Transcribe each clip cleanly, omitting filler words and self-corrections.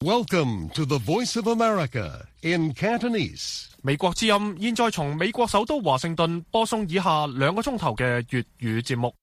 Welcome to the Voice of America in Cantonese. 美國之音現在從美國首都華盛頓播送以下2個鐘頭嘅粵語節目。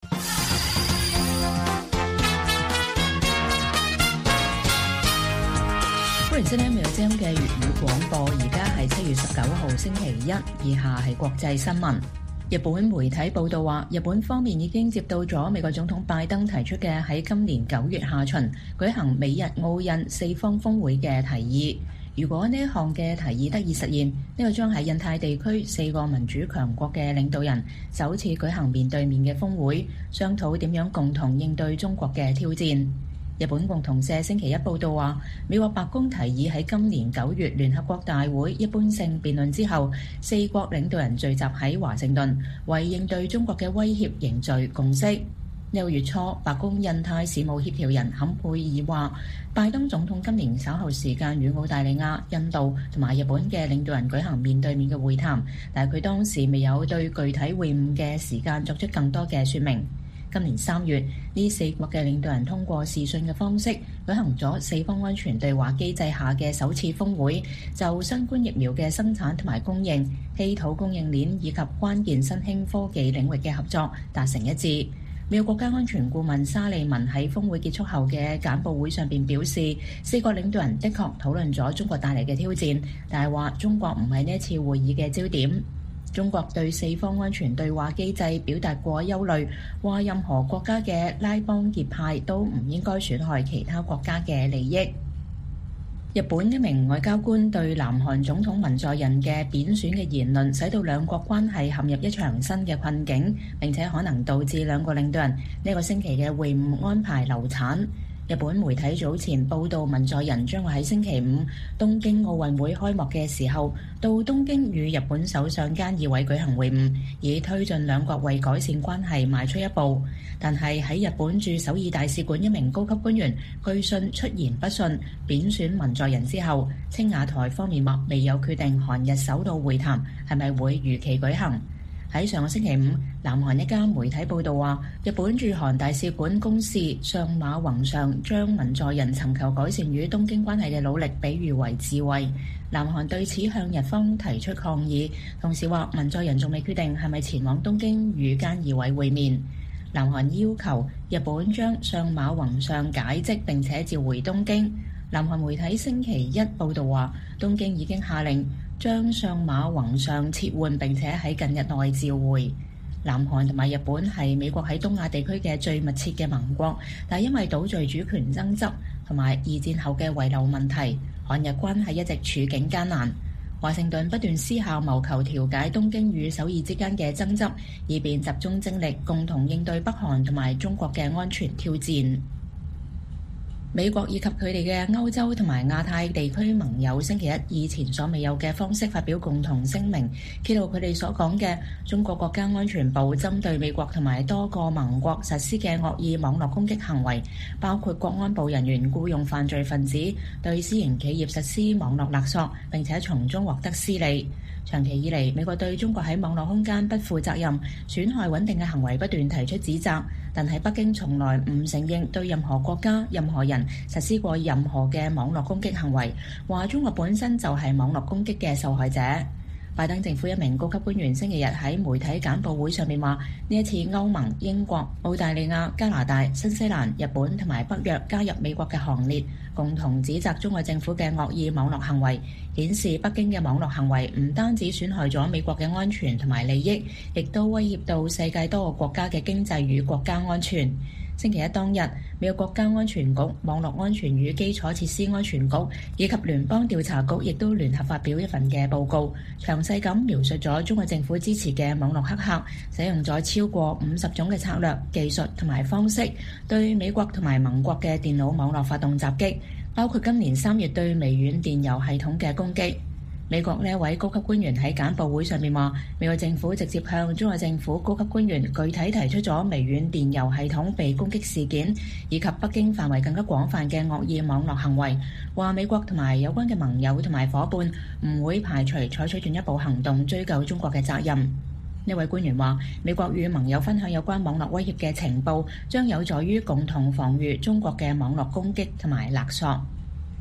歡迎收聽美國之音嘅粵語廣播，而家係7月19號星期一，以下係國際新聞。日本媒體報道話，日本方面已經接到咗美國總統拜登提出嘅喺今年9月下旬舉行美日澳印4方峰會嘅提議。如果呢一項嘅提議得以實現，呢個將係印太地區4個民主強國嘅領導人首次舉行面對面嘅峰會，商討點樣共同應對中國嘅挑戰。日本共同社星期一報道話，美國白宮提議喺今年9月聯合國大會一般性辯論之後，4國領導人聚集喺華盛頓，為應對中國嘅威脅凝聚共識。呢個月初，白宮印太事務協調人坎佩爾話，拜登總統今年稍後時間與澳大利亞、印度同埋日本嘅領導人舉行面對面嘅會談，但係佢當時未有對具體會晤嘅時間作出更多嘅說明。今年3月，呢4國嘅領導人通過視訊嘅方式舉行咗4方安全對話機制下嘅首次峰會，就新冠疫苗嘅生產同埋供應、稀土供應鏈以及關鍵新興科技領域嘅合作達成一致。美國國家安全顧問沙利文喺峰會結束後嘅簡報會上邊表示，4國領導人的確討論咗中國帶嚟嘅挑戰，但係話中國唔係呢一次會議嘅焦點。中國對4方安全對話機制表達過憂慮，話任何國家嘅拉幫結派都唔應該損害其他國家嘅利益。日本一名外交官對南韓總統文在寅嘅貶損嘅言論，使到兩國關係陷入一場新嘅困境，並且可能導致兩個領導人呢個星期嘅會晤安排流產。日本媒體早前報道，文在寅將會喺星期5東京奧運會開幕嘅時候，到東京與日本首相菅義偉舉行會晤，以推進兩國為改善關係邁出一步。但係喺日本駐首爾大使館一名高級官員據信出言不遜，貶損文在寅之後，青瓦台方面話未有決定韓日首度會談係咪會如期舉行。喺上個星期5，南韓一家媒體報道話，日本駐韓大使館公使相馬宏尚將文在寅尋求改善與東京關係嘅努力比喻為自衛。南韓對此向日方提出抗議，同時話文在寅仲未決定係咪前往東京與菅義偉會面。南韓要求日本將相馬宏尚解職並且召回東京。南韓媒體星期一報道話，東京已經下令將相馬宏尚撤換並且喺近日內召回。南韓同埋日本係美國喺東亞地區嘅最密切嘅盟國，但係因為島嶼主權爭執同埋二戰後嘅遺留問題，韓日關係一直處境艱難。華盛頓不斷思考謀求調解東京與首爾之間嘅爭執，以便集中精力共同應對北韓同埋中國嘅安全挑戰。美國以及佢哋嘅歐洲同埋亞太地區盟友星期一以前所未有嘅方式發表共同聲明，揭露佢哋所講嘅中國國家安全部針對美國同埋多個盟國實施嘅惡意網絡攻擊行為，包括國安部人員僱用犯罪分子對私營企業實施網絡勒索，並且從中獲得私利。長期以嚟，美國對中國喺網絡空間不負責任、損害穩定嘅行為不斷提出指責，但係北京從來唔承認對任何國家、任何人實施過任何嘅網絡攻擊行為，話中國本身就係網絡攻擊嘅受害者。拜登政府一名高級官員星期日喺媒體簡報會上面話，呢一次歐盟、英國、澳大利亞、加拿大、新西蘭、日本同埋北約加入美國嘅行列，共同指責中國政府嘅惡意網絡行為，顯示北京嘅網絡行為唔單止損害咗美國嘅安全同埋利益，亦都威脅到世界多個國家嘅經濟與國家安全。星期一當日，美國國家安全局、網絡安全與基礎設施安全局以及聯邦調查局亦都聯合發表一份嘅報告，詳細咁描述咗中國政府支持嘅網絡黑客使用咗超過50種嘅策略、技術同埋方式，對美國同埋盟國嘅電腦網絡發動襲擊，包括今年3月對微軟電郵系統嘅攻擊。美國呢一位高級官員喺簡報會上面話，美國政府直接向中國政府高級官員具體提出咗微軟電郵系統被攻擊事件，以及北京範圍更加廣泛嘅惡意網絡行為，話美國同埋有關嘅盟友同埋夥伴唔會排除採取進一步行動追究中國嘅責任。呢位官員話，美國與盟友分享有關網絡威脅嘅情報，將有助於共同防禦中國嘅網絡攻擊同埋勒索。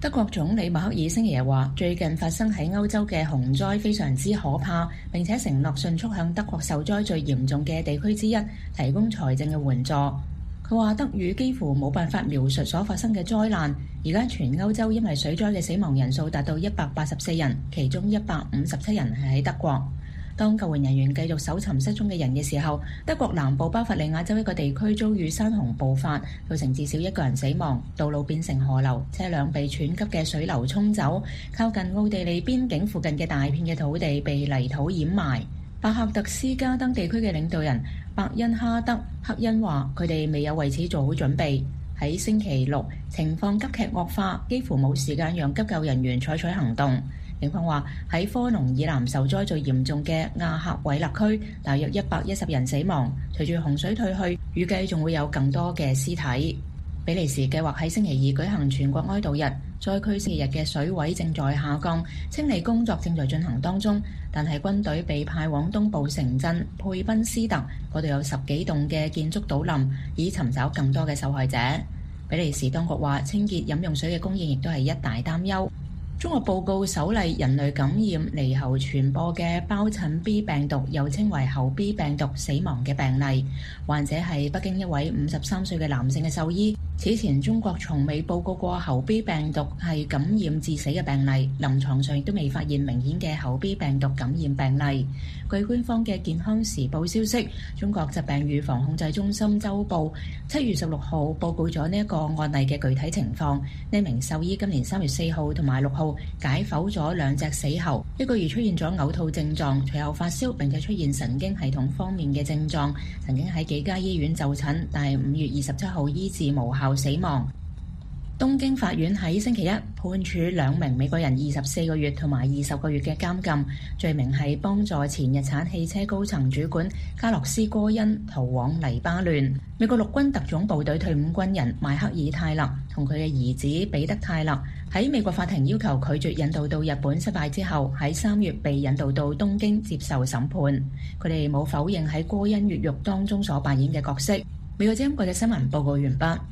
德國總理默克爾星期日話，最近發生喺歐洲嘅洪災非常之可怕，並且承諾迅速向德國受災最嚴重嘅地區之一提供財政嘅援助。佢話德語幾乎冇辦法描述所發生嘅災難，而家全歐洲因為水災嘅死亡人數達到184人，其中157人係喺德國。當救援人員繼續搜尋失蹤嘅人嘅時候，德國南部巴伐利亞州一個地區遭遇山洪暴發，造成至少1個人死亡，道路變成河流，車輛被湍急嘅水流沖走，靠近奧地利邊境附近嘅大片嘅土地被泥土掩埋。巴克特斯加登地區嘅領導人伯恩哈德克恩話，佢哋未有為此做好準備。喺星期六，情況急劇惡化，幾乎冇時間讓急救人員採取行動。警方話喺科隆以南受災最嚴重嘅亞克韋勒區，大約110人死亡。隨住洪水退去，預計仲會有更多嘅屍體。比利時計劃喺星期二舉行全國哀悼日，災區星期日嘅水位正在下降，清理工作正在進行當中。但係軍隊被派往東部城鎮佩賓斯特，嗰度有10幾棟嘅建築倒冧，以尋找更多嘅受害者。比利時當局話，清潔飲用水嘅供應亦都係一大擔憂。中國報告首例人類感染獼猴傳播嘅疱疹 B 病毒，又稱為猴 B 病毒死亡嘅病例。患者係北京一位53歲嘅男性嘅獸醫。此前中國從未報告過猴 B 病毒係感染致死嘅病例，臨床上亦都未發現明顯嘅猴 B 病毒感染病例。據官方嘅健康時報消息，中國疾病預防控制中心周報7月16號報告咗呢一個案例嘅具體情況。呢名獸醫今年3月4號同埋6號解剖咗2隻死猴，1個月出現咗嘔吐症狀，隨後發燒，並且出現神經系統方面嘅症狀，曾經喺幾家醫院就診，但係5月27號醫治無效死亡。東京法院喺星期一判處2名美國人24個月同埋20個月嘅監禁，罪名係幫助前日產汽車高層主管卡洛斯戈恩逃往黎巴嫩。美國陸軍特種部隊退伍軍人邁克爾泰勒同佢嘅兒子彼得泰勒喺美國法庭要求拒絕引渡到日本失敗之後，喺3月被引渡到東京接受審判。佢哋冇否認喺戈恩越獄當中所扮演嘅角色。美國之音嘅新聞報告完畢。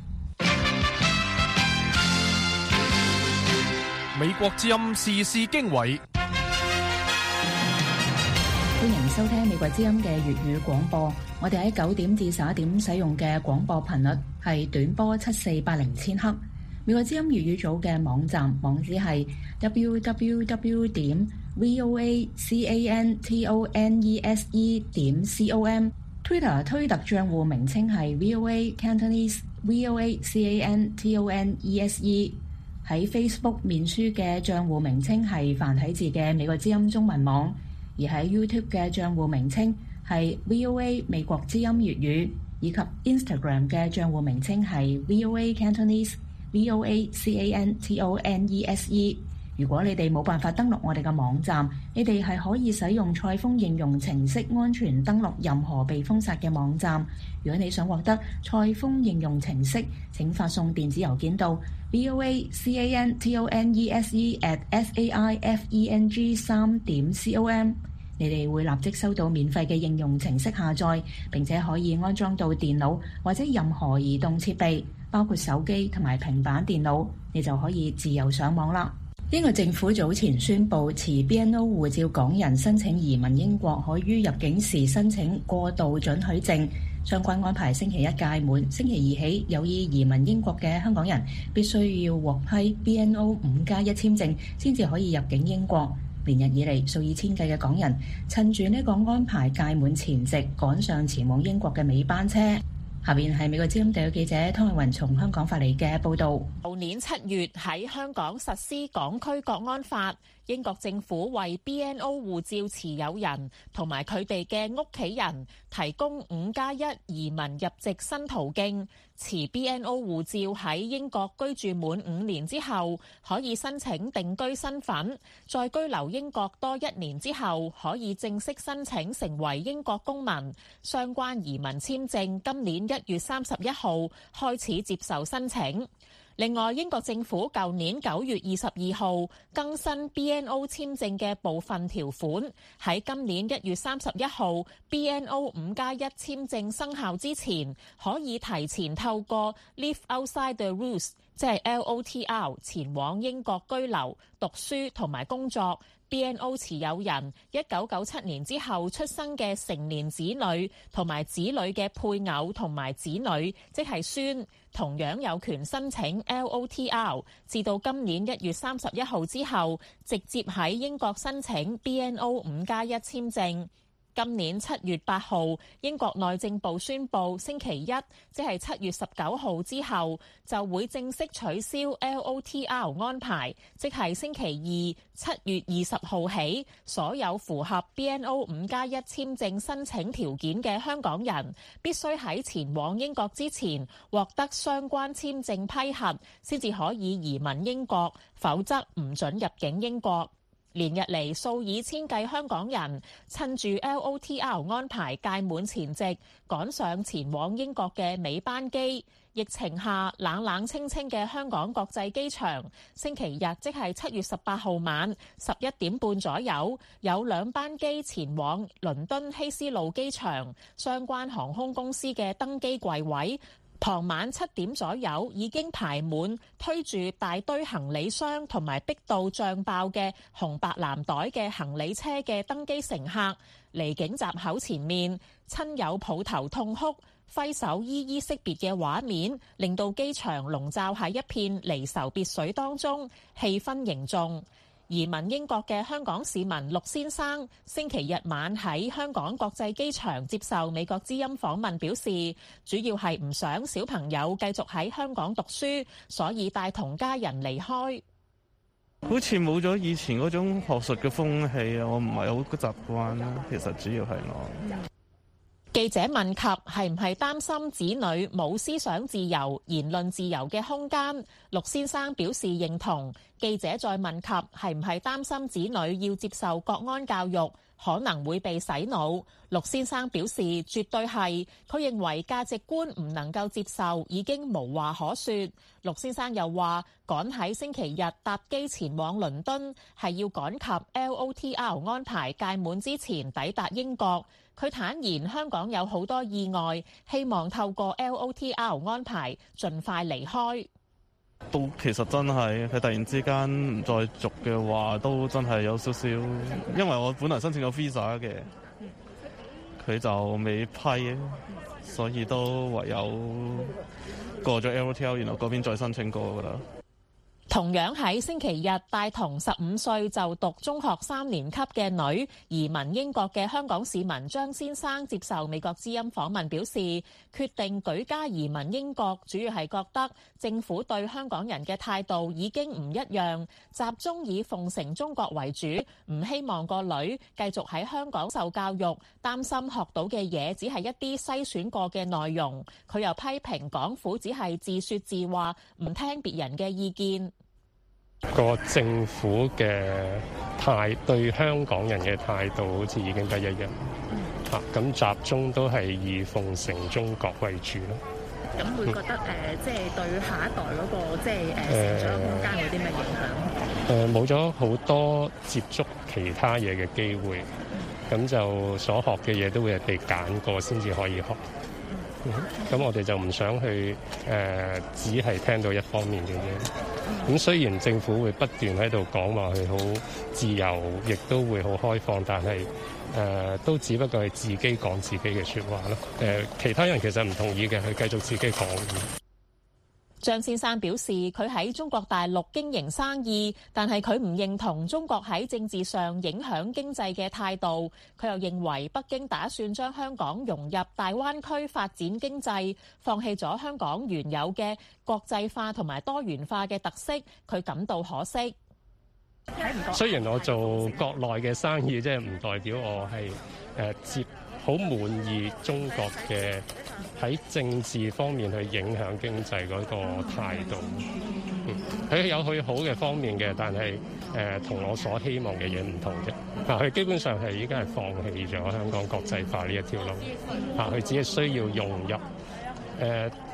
美國之音時事經緯， 歡迎收聽美國之音嘅粵語廣播。我哋喺9點至11點使用嘅廣播頻率係短波7480千赫。美國之音粵語組嘅網站網址係 www.voacantonese.com。Twitter 推特賬戶名稱係 VOA Cantonese VOACANTONESE。喺 Facebook 面書嘅賬戶名稱係繁體字嘅美國之音中文網，而喺 YouTube 嘅賬戶名稱係 VOA 美國之音粵語，以及 Instagram 嘅賬戶名稱係 VOA Cantonese VOACANTONESE。如果你哋冇辦法登錄我哋嘅網站，你哋係可以使用賽風應用程式安全登錄任何被封殺嘅網站。如果你想獲得賽風應用程式，請發送電子郵件到 voacantonese@saifeng3.com。你哋會立即收到免費嘅應用程式下載，並且可以安裝到電腦或者任何移動設備，包括手機同埋平板電腦，你就可以自由上網啦。英國政府早前宣布，持 BNO 護照港人申請移民英國可於入境時申請過渡准許證，相關安排星期一屆滿，星期二起有意移民英國嘅香港人必須要獲批 BNO 5+1簽證先至可以入境英國。連日以嚟，數以千計嘅港人趁住呢個安排屆滿前夕，趕上前往英國嘅尾班車。下邊係美國之音特約記者湯永雲從香港發嚟嘅報道。 舊年7月喺香港實施港區國安法，英國政府為 BNO 護照持有人同埋佢哋嘅屋企人提供5+1移民入籍新途徑。持 BNO 護照喺英國居住滿5年之後，可以申請定居身份；再居留英國多1年之後，可以正式申請成為英國公民。相關移民簽證今年1月31號開始接受申請。 另外，英國政府舊年9月22號更新 BNO 簽證嘅部分條款，喺今年1月31號 BNO 5+1簽證生效之前，可以提前透過 Live Outside the Rules， 即係 LOTR 前往英國居留、讀書同埋工作。BNO 持有人1997年之後出生嘅成年子女同埋子女嘅配偶同埋子女，即係孫，同樣有權申請 LOTR。至到今年1月31號之後，直接喺英國申請 BNO 5+1簽證。今年7月8號，英國內政部宣布，星期一，即係7月19號之後，就會正式取消 LOTR 安排，即係星期二7月20號起，所有符合 BNO 5+1簽證申請條件嘅香港人，必須喺前往英國之前獲得相關簽證批核，先至可以移民英國，否則唔准入境英國。連日嚟，數以千計香港人趁住 LOTR 安排屆滿前夕，趕上前往英國嘅尾班機。疫情下冷冷清清嘅香港國際機場，星期日即係7月18號晚11點半左右，有2班機前往倫敦希斯路機場，相關航空公司嘅登機櫃位，傍晚7點左右已經排滿，推住大堆行李箱同埋逼到脹爆嘅紅白藍袋嘅行李車嘅登機乘客，離境閘口前面，親友抱頭痛哭，揮手依依惜別嘅畫面，令到機場籠罩喺一片離愁別緒當中，氣氛凝重。移民英國嘅香港市民陸先生星期日晚喺香港國際機場接受美國之音訪問，表示主要係唔想小朋友繼續喺香港讀書，所以帶同家人離開。 好似冇咗以前嗰種學術嘅風氣啊，我唔係好習慣啦。其實主要係我。 記者問及係唔係擔心子女冇思想自由、言論自由嘅空間，陸先生表示認同。記者再問及係唔係擔心子女要接受國安教育，可能會被洗腦，陸先生表示絕對係，佢認為價值觀唔能夠接受已經無話可說。陸先生又話趕喺星期日搭機前往倫敦係要趕及 LOTR 安排屆滿之前抵達英國。佢坦言香港有好多意外，希望透過 LOTR 安排盡快離開。 都其實真係佢突然之間唔再續嘅話，都真係有少少，因為我本來申請咗 visa 嘅，佢就未批，所以都唯有過咗 LOTR， 然後嗰邊再申請過㗎啦。 同樣喺星期日帶同15歲就讀中學3年級嘅女移民英國嘅香港市民張先生接受美國之音訪問，表示決定舉家移民英國主要係覺得政府對香港人嘅態度已經唔一樣，集中以奉承中國為主，唔希望個女繼續喺香港受教育，擔心學到嘅嘢只係一啲篩選過嘅內容。佢又批評港府只係自說自話，唔聽別人嘅意見。 個政府嘅對香港人嘅態度好似已經不一樣，咁集中都係以奉承中國為主咯。 咁會覺得即係對下一代嗰個即係成長空間有啲咩影響？ 冇咗好多接觸其他嘢嘅機會，咁就所學嘅嘢都會係被揀過先至可以學。咁我哋就唔想去只係聽到一方面嘅嘢。咁雖然政府會不斷喺度講話佢好自由，亦都會好開放，但係都只不過係自己講自己嘅説話咯。其他人其實唔同意嘅，佢繼續自己講。 張先生表示，佢喺中國大陸經營生意，但係佢唔認同中國喺政治上影響經濟嘅態度。佢又認為北京打算將香港融入大灣區發展經濟，放棄咗香港原有嘅國際化同埋多元化嘅特色，佢感到可惜。 雖然我做國內嘅生意，即係唔代表我係好滿意中國嘅喺政治方面去影響經濟嗰個態度。佢有佢好嘅方面嘅，但係同我所希望嘅嘢唔同啫。佢基本上係已經係放棄咗香港國際化呢一條路。佢只係需要融入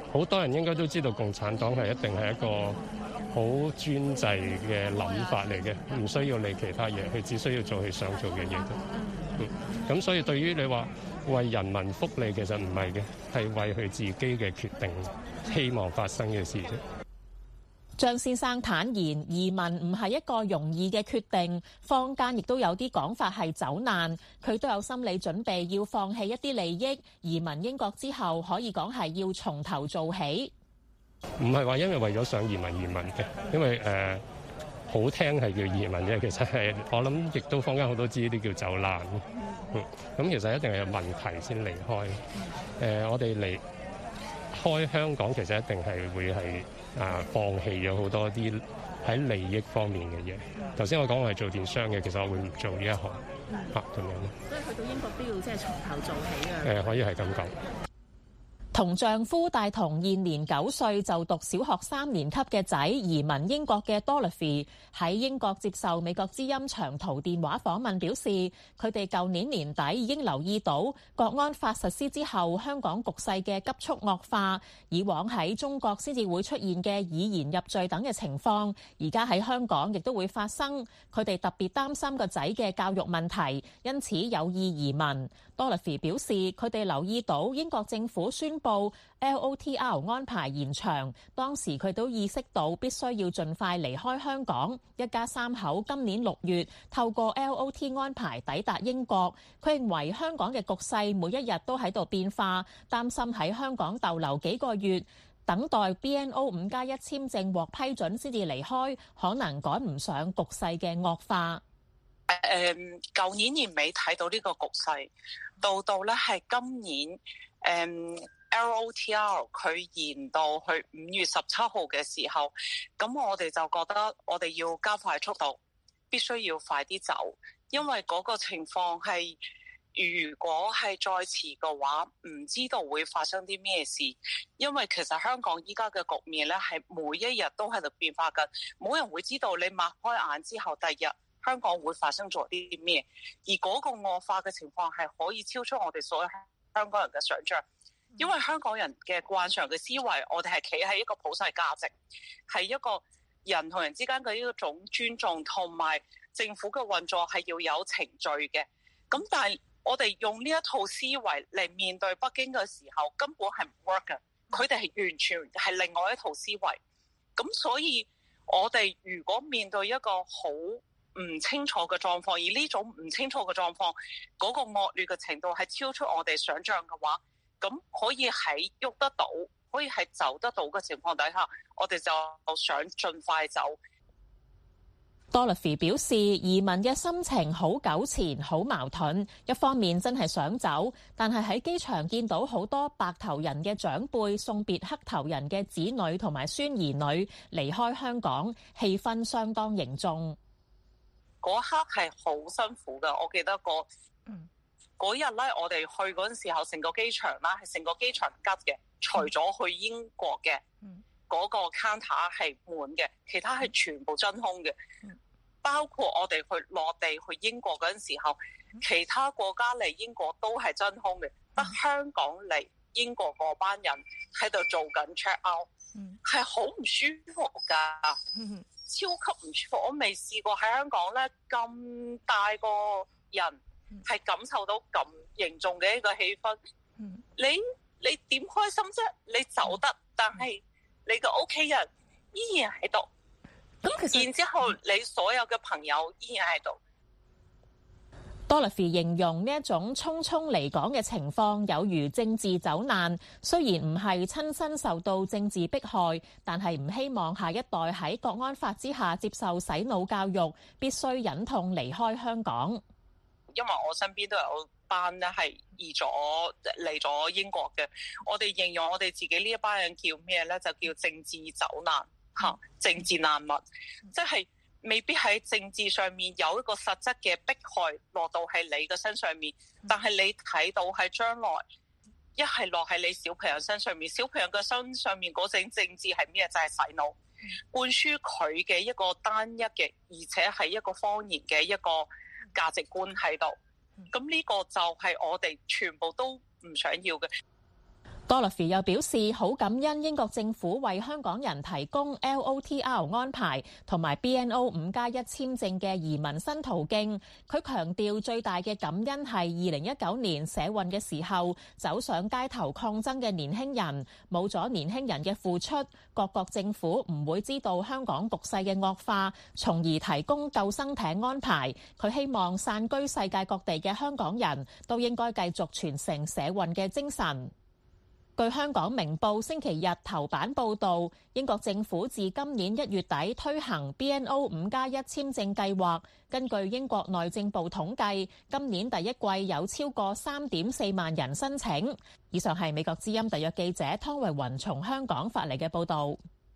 好多人應該都知道共產黨係一定係一個好專制嘅諗法嚟嘅，唔需要理其他嘢，佢只需要做佢想做嘅嘢。咁所以對於你話為人民福利，其實唔係嘅，係為佢自己嘅決定希望發生嘅事啫。 張先生坦言，移民唔係一個容易嘅決定，坊間亦都有啲講法係走難，佢都有心理準備要放棄一啲利益。移民英國之後，可以講係要從頭做起。 唔係話因為咗想移民嘅，因為好聽係叫移民嘅，其實係我諗亦都坊間好多知呢啲叫走難。咁其實一定係有問題先離開。我哋離開香港，其實一定係會係放棄咗好多啲喺利益方面嘅嘢。頭先我講我係做電商嘅，其實我會唔做呢一行咁樣。 所以去到英國都要即係從頭做起嘅。 可以係咁講。 同丈夫帶同現年9歲就讀小學3年級嘅仔移民英國嘅 Dorothy 喺英國接受美國之音長途電話訪問表示，佢哋舊年年底已經留意到國安法實施之後香港局勢嘅急速惡化，以往喺中國先至會出現嘅以言入罪等嘅情況，而家喺香港亦都會發生。佢哋特別擔心個仔嘅教育問題，因此有意移民。Dorothy 表示，佢哋留意到英國政府宣布LOTR 安排延長，當時佢都意識到必須要盡快離開香港。一家3口今年6月透過 LOT 安排抵達英國。佢認為香港嘅局勢每一日都喺度變化，擔心喺香港逗留幾個月，等待 BNO 5+1簽證獲批准先至離開，可能趕唔上局勢嘅惡化。 舊年年尾睇到呢個局勢，到咧係今年LOTR 佢延到去5月17號嘅時候，咁我哋就覺得我哋要加快速度，必須要快啲走，因為嗰個情況係如果係再遲嘅話，唔知道會發生啲咩事。因為其實香港依家嘅局面咧係每一日都喺度變化緊，冇人會知道你擘開眼之後第二日香港會發生咗啲咩，而嗰個惡化嘅情況係可以超出我哋所有香港人嘅想像。因為香港人嘅慣常嘅思維，我哋係企喺一個普世價值，係一個人同人之間嘅呢一種尊重，同埋政府嘅運作係要有程序嘅。咁但係我哋用呢一套思維嚟面對北京嘅時候，根本係唔 work 嘅。佢哋係完全係另外一套思維。咁所以我哋如果面對一個好唔清楚嘅狀況，而呢種唔清楚嘅狀況嗰個惡劣嘅程度係超出我哋想象嘅話，咁可以喺喐得到，可以係走得到嘅情況底下，我哋就想盡快走。 Dorothy 表示，移民嘅心情好糾纏，好矛盾。一方面真係想走，但係喺機場見到好多白頭人嘅長輩送別黑頭人嘅子女同埋孫兒女離開香港，氣氛相當凝重。 嗰刻係好辛苦㗎，我記得嗰日咧，我哋去嗰陣時候，成個機場啦，係成個機場吉嘅，除咗去英國嘅嗰個 counter 係滿嘅，其他係全部真空嘅。包括我哋去落地去英國嗰陣時候，其他國家嚟英國都係真空嘅，得香港嚟英國嗰班人喺度做緊 check out，係好唔舒服㗎，超級唔舒服。我未試過喺香港咧咁大個人係感受到咁嚴重嘅一個氣氛。你點開心啫？你走得，但係你個屋企人依然喺度。然之後你所有嘅朋友依然喺度。 Dorothy 形容呢一種匆匆離港嘅情況有如政治走難，雖然唔係親身受到政治迫害，但係唔希望下一代喺國安法之下接受洗腦教育，必須忍痛離開香港。 因為我身邊都有班咧係移咗嚟咗英國嘅，我哋形容我哋自己呢一班人叫咩咧？就叫政治走難。政治難民，即係未必喺政治上面有一個實質嘅迫害落到喺你嘅身上面，但係你睇到係將來一係落喺你小朋友身上面，小朋友嘅身上面嗰種政治係咩？就係洗腦，灌輸佢嘅一個單一嘅，而且係一個謊言嘅一個價值觀喺度。咁呢個就係我哋全部都唔想要嘅。 Dorothy 又表示好感恩英國政府為香港人提供 LOTR 安排同埋 BNO 5+1簽證嘅移民新途徑。佢強調最大嘅感恩係2019年社運嘅時候走上街頭抗爭嘅年輕人，冇咗年輕人嘅付出，各國政府唔會知道香港局勢嘅惡化，從而提供救生艇安排。佢希望散居世界各地嘅香港人都應該繼續傳承社運嘅精神。據香港明報星期日頭版報導，英國政府自今年1月底推行 BNO 5+1簽證計劃。根據英國內政部統計，今年第一季有超過3.4萬人申請。以上係美國之音特約記者湯慧雲從香港發嚟嘅報導。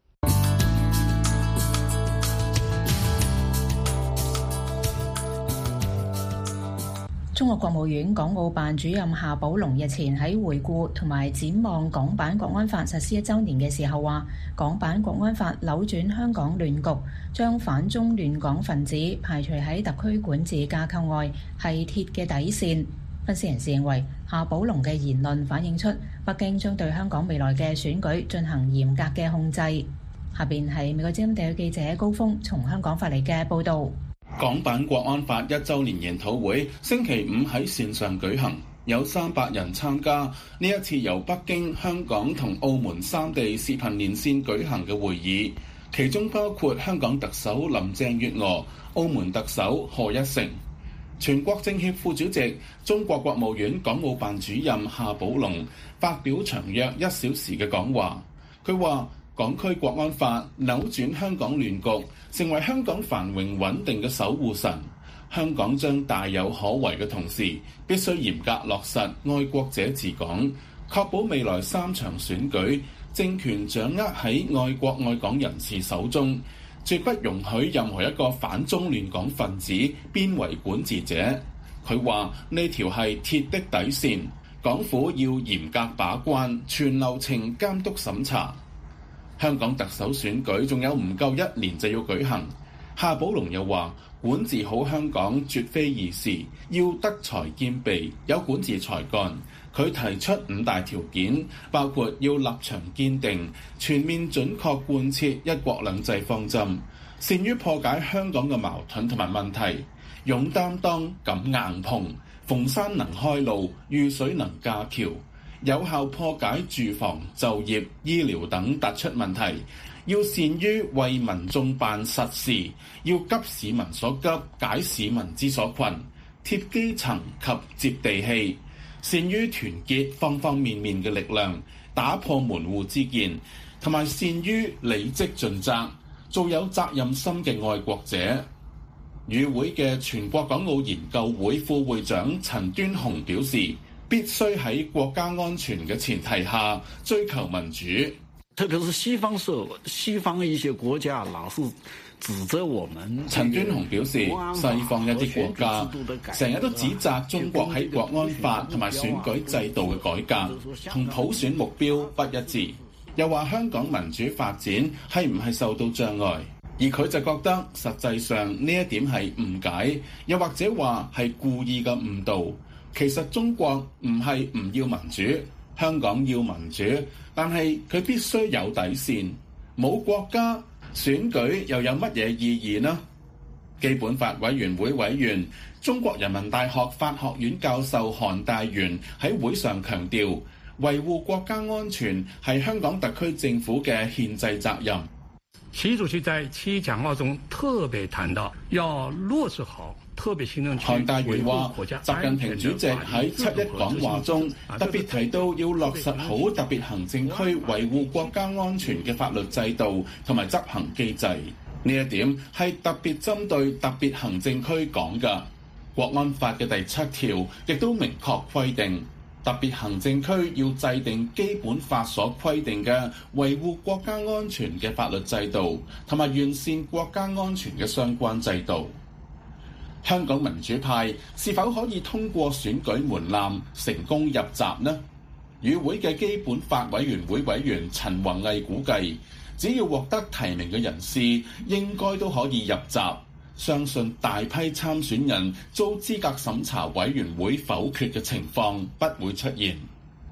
中國國務院港澳辦主任夏寶龍日前喺回顧同埋展望港版國安法實施1週年嘅時候話，港版國安法扭轉香港亂局，將反中亂港分子排除喺特區管治架構外，係鐵嘅底線。分析人士認為，夏寶龍嘅言論反映出北京將對香港未來嘅選舉進行嚴格嘅控制。下邊係美國之音特約記者高峰從香港發嚟嘅報導。 港版國安法1週年研討會星期五喺線上舉行，有300人參加。呢一次由北京、香港同澳門3地視頻連線舉行嘅會議，其中包括香港特首林鄭月娥、澳門特首賀一誠。全國政協副主席、中國國務院港澳辦主任夏寶龍發表長約1小時嘅講話。佢話：港區國安法扭轉香港亂局，成為香港繁榮穩定嘅守護神。香港將大有可為嘅同時，必須嚴格落實愛國者治港，確保未來3場選舉政權掌握喺愛國愛港人士手中，絕不容許任何一個反中亂港分子邊為管治者。佢話呢條係鐵的底線，港府要嚴格把關，全流程監督審查。香港特首選舉仲有唔夠1年就要舉行，夏寶龍又話管治好香港絕非易事，要德才兼備，有管治才幹。佢提出5大條件，包括要立場堅定，全面準確貫徹一國兩制方針，善於破解香港嘅矛盾同埋問題，勇擔當，敢硬碰，逢山能開路，遇水能架橋，有效破解住房、就業、醫療等突出問題，要善於為民眾辦實事，要急市民所急，解市民之所困，貼基層及接地氣，善於團結方方面面嘅力量，打破門戶之見，同埋善於履職盡責，做有責任心嘅愛國者。與會嘅全國港澳研究會副會長陳端雄表示，必須喺國家安全嘅前提下追求民主。 特別是西方一些國家老是指責我們。 陳端雄表示，西方一啲國家成日都指責中國喺國安法同埋選舉制度嘅改革同普選目標不一致，又話香港民主發展係唔係受到障礙，而佢就覺得實際上呢一點係誤解，又或者話係故意嘅誤導。其實中國唔係唔要民主，香港要民主，但係佢必須有底線。冇國家選舉又有乜嘢意義呢？基本法委員會委員、中國人民大學法學院教授韓大元喺會上強調，維護國家安全係香港特區政府嘅憲制責任。 習主席在7講話中特別談到，要落實好特別行政區韓大元話，習近平主席喺7·1講話中特別提到要落實好特別行政區維護國家安全嘅法律制度同埋執行機制。呢一點係特別針對特別行政區講嘅。國安法嘅第7條亦都明確規定，特別行政區要制定基本法所規定嘅維護國家安全嘅法律制度，同埋完善國家安全嘅相關制度。香港民主派是否可以通過選舉門檻成功入閘呢？與會嘅基本法委員會委員陳宏毅估計，只要獲得提名嘅人士應該都可以入閘，相信大批參選人遭資格審查委員會否決嘅情況不會出現。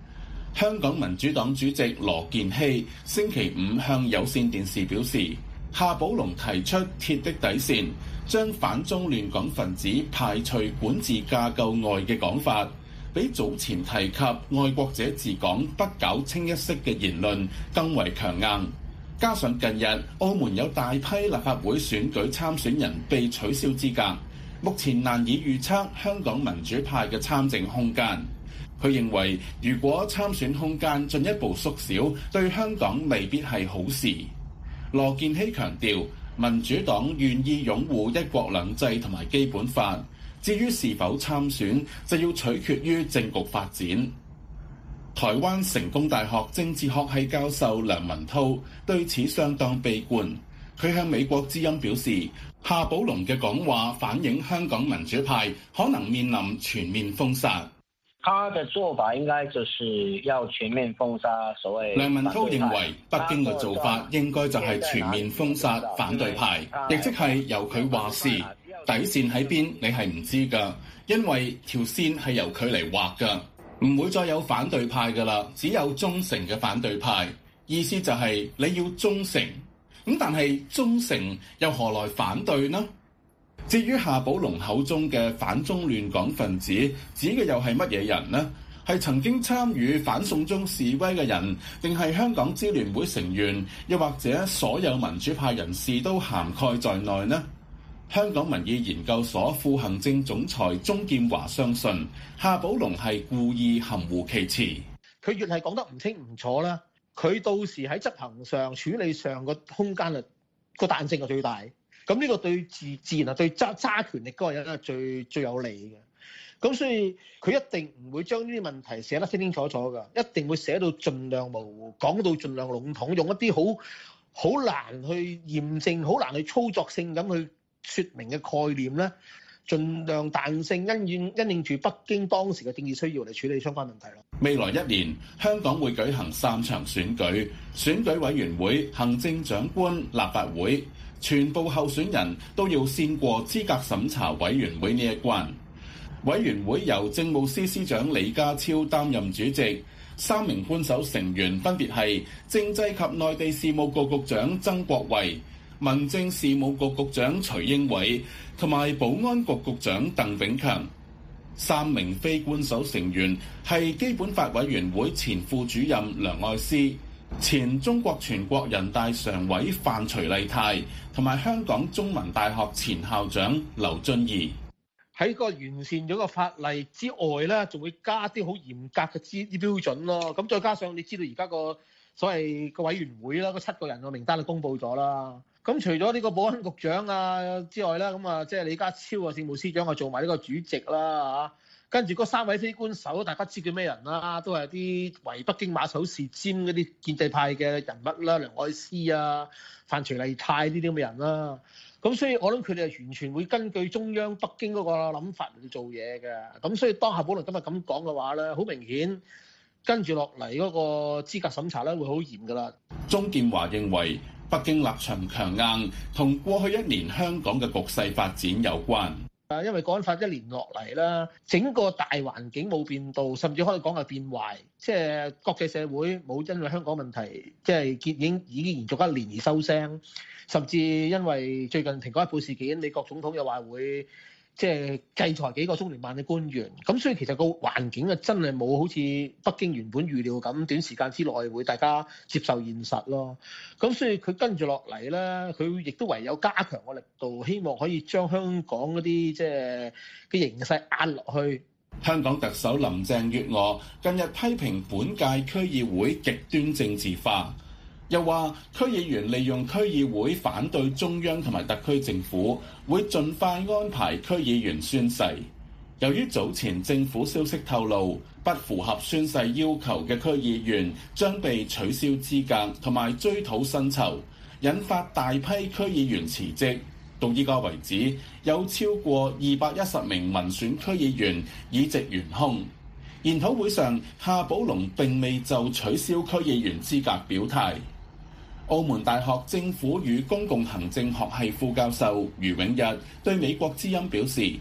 香港民主黨主席羅健熙星期五向有線電視表示，夏寶龍提出鐵的底線，將反中亂港分子排除管治架構外嘅講法，比早前提及愛國者治港不搞清一色嘅言論更為強硬。加上近日澳門有大批立法會選舉參選人被取消資格，目前難以預測香港民主派嘅參政空間。佢認為，如果參選空間進一步縮小，對香港未必係好事。羅健熙強調，民主黨願意擁護一國兩制同埋基本法，至於是否參選，就要取決於政局發展。台灣成功大學政治學系教授梁文韜對此相當悲觀，佢向美國之音表示，夏寶龍嘅講話反映香港民主派可能面臨全面封殺。 他的做法應該就是要全面封殺所謂。 梁文韜認為，北京嘅做法應該就係全面封殺反對派，亦即係由佢話事，底線喺邊你係唔知㗎，因為條線係由佢嚟畫㗎，唔會再有反對派㗎啦，只有忠誠嘅反對派。意思就係你要忠誠，咁但係忠誠又何來反對呢？至於夏寶龍口中嘅反中亂港分子，指嘅又係乜嘢人呢？係曾經參與反送中示威嘅人，定係香港支聯會成員，又或者所有民主派人士都涵蓋在內呢？香港民意研究所副行政總裁鍾劍華相信，夏寶龍係故意含糊其辭。 佢越係講得唔清唔楚啦，佢到時喺執行上、處理上個空間啊，個彈性係最大。咁呢個對自然啊，對揸權力嗰個人係最有利嘅。咁所以佢一定唔會將呢啲問題寫得清清楚楚㗎，一定會寫到盡量模糊，講到盡量籠統，用一啲好難去驗證、好難去操作性咁去説明嘅概念咧，盡量彈性因應住北京當時嘅政治需要嚟處理相關問題咯。 未來一年，香港會舉行3場選舉，選舉委員會、行政長官、立法會，全部候選人都要先過資格審查委員會呢一關。委員會由政務司司長李家超擔任主席，3名官守成員分別係政制及內地事務局局長曾國衛、民政事務局局長徐英偉同埋保安局局長鄧炳強。3名非官守成員係基本法委員會前副主任梁愛詩、前中國全國人大常委范徐麗泰同埋香港中文大學前校長劉遵義。 喺個完善咗個法例之外咧，仲會加啲好嚴格嘅標準咯。咁再加上你知道而家個所謂個委員會啦，嗰7個人嘅名單都公佈咗啦。咁除咗呢個保安局長啊之外咧，咁啊即係李家超啊政務司長啊做埋呢個主席啦嚇。跟住嗰3位非官守，大家知叫咩人啦？都係啲為北京馬首是瞻嗰啲建制派嘅人物啦，梁愛詩啊、范徐麗泰呢啲咁嘅人啦。咁所以我諗佢哋係完全會根據中央北京嗰個諗法嚟做嘢嘅。咁所以當夏寶龍今日咁講嘅話咧，好明顯跟住落嚟嗰個資格審查咧會好嚴㗎啦。 鍾劍華認為北京立場強硬同過去1年香港嘅局勢發展有關。 因為《國安法》1年落嚟啦，整個大環境冇變到，甚至可以講係變壞。即係國際社會冇因為香港問題，即係已經延續1年而收聲。甚至因為最近蘋果日報事件，美國總統又話會即係制裁幾個中聯辦嘅官員。咁所以其實個環境啊，真係冇好似北京原本預料咁，短時間之內會大家接受現實咯。咁所以佢跟住落嚟咧，佢亦都唯有加強個力度，希望可以將香港嗰啲即係嘅形勢壓落去。 香港特首林鄭月娥近日批評本屆區議會極端政治化，又話區議員利用區議會反對中央同埋特區政府，會盡快安排區議員宣誓。由於早前政府消息透露，不符合宣誓要求嘅區議員將被取消資格同埋追討薪酬，引發大批區議員辭職。到依家為止，有超過210名民選區議員議席懸空。研討會上，夏寶龍並未就取消區議員資格表態。澳門大學政府與公共行政學系副教授余永逸對美國之音表示，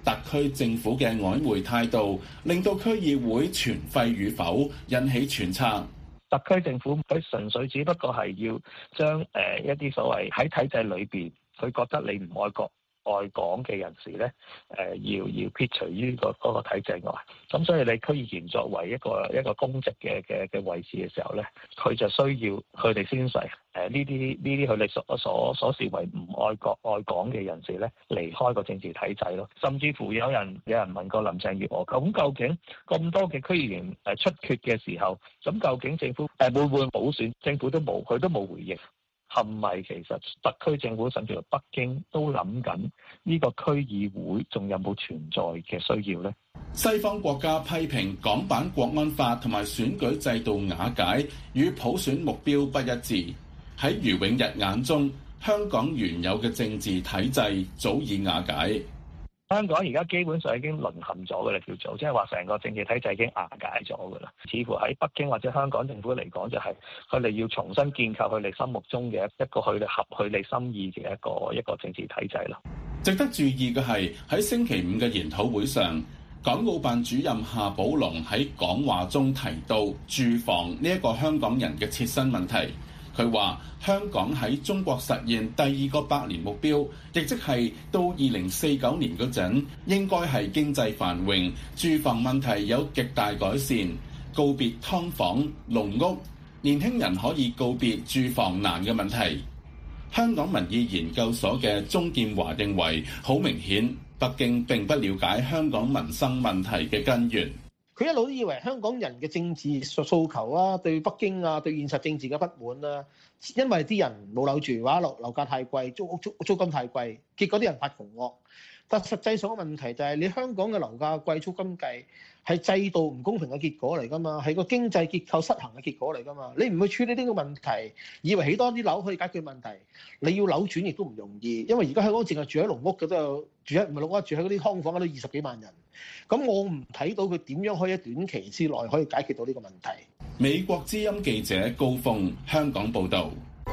特區政府嘅曖昧態度，令到區議會全廢與否引起揣測。 特區政府佢純粹只不過係要將一啲所謂喺體制裏邊，佢覺得你唔愛國愛港嘅人士咧，要撇除於嗰個體制外。咁所以你區議員作為一個公職嘅位置嘅時候咧，佢就需要佢哋宣誓，呢啲佢哋所視為唔愛國愛港嘅人士咧，離開個政治體制咯。甚至乎有人問過林鄭月娥，咁究竟咁多嘅區議員出缺嘅時候，咁究竟政府會唔會補選？政府佢都冇回應。係咪其實特區政府甚至乎北京都諗緊呢個區議會仲有冇存在嘅需要呢？ 西方國家批評港版國安法同埋選舉制度瓦解，與普選目標不一致。喺余永日眼中，香港原有嘅政治體制早已瓦解。 香港而家基本上已經淪陷咗嘅啦，叫做即係話成個政治體制已經瓦解咗嘅啦。似乎喺北京或者香港政府嚟講，就係佢哋要重新建構佢哋心目中嘅一個佢哋合佢哋心意嘅一個政治體制啦。 值得注意嘅係喺星期五嘅研討會上，港澳辦主任夏寶龍喺講話中提到住房呢一個香港人嘅切身問題。佢話香港喺中國實現第二個百年目標，亦即係到2049年嗰陣，應該係經濟繁榮，住房問題有極大改善，告別劏房、籠屋，年輕人可以告別住房難嘅問題。香港民意研究所嘅鍾建華認為，好明顯，北京並不了解香港民生問題嘅根源。 佢一路都以為香港人嘅政治訴求啊，對北京啊，對現實政治嘅不滿啊，因為啲人冇樓住，或者樓價太貴，租金太貴，結果啲人發窮惡。但實際上嘅問題就係你香港嘅樓價貴、租金貴，係制度唔公平嘅結果嚟㗎嘛，係個經濟結構失衡嘅結果嚟㗎嘛。你唔去處理呢個問題，以為起多啲樓可以解決問題，你要扭轉亦都唔容易，因為而家香港淨係住喺籠屋嘅都有，住喺唔係籠屋，住喺嗰啲劏房都20幾萬人。咁我唔睇到佢點樣可以喺短期之內可以解決到呢個問題。 美國之音記者高鳳香港報導。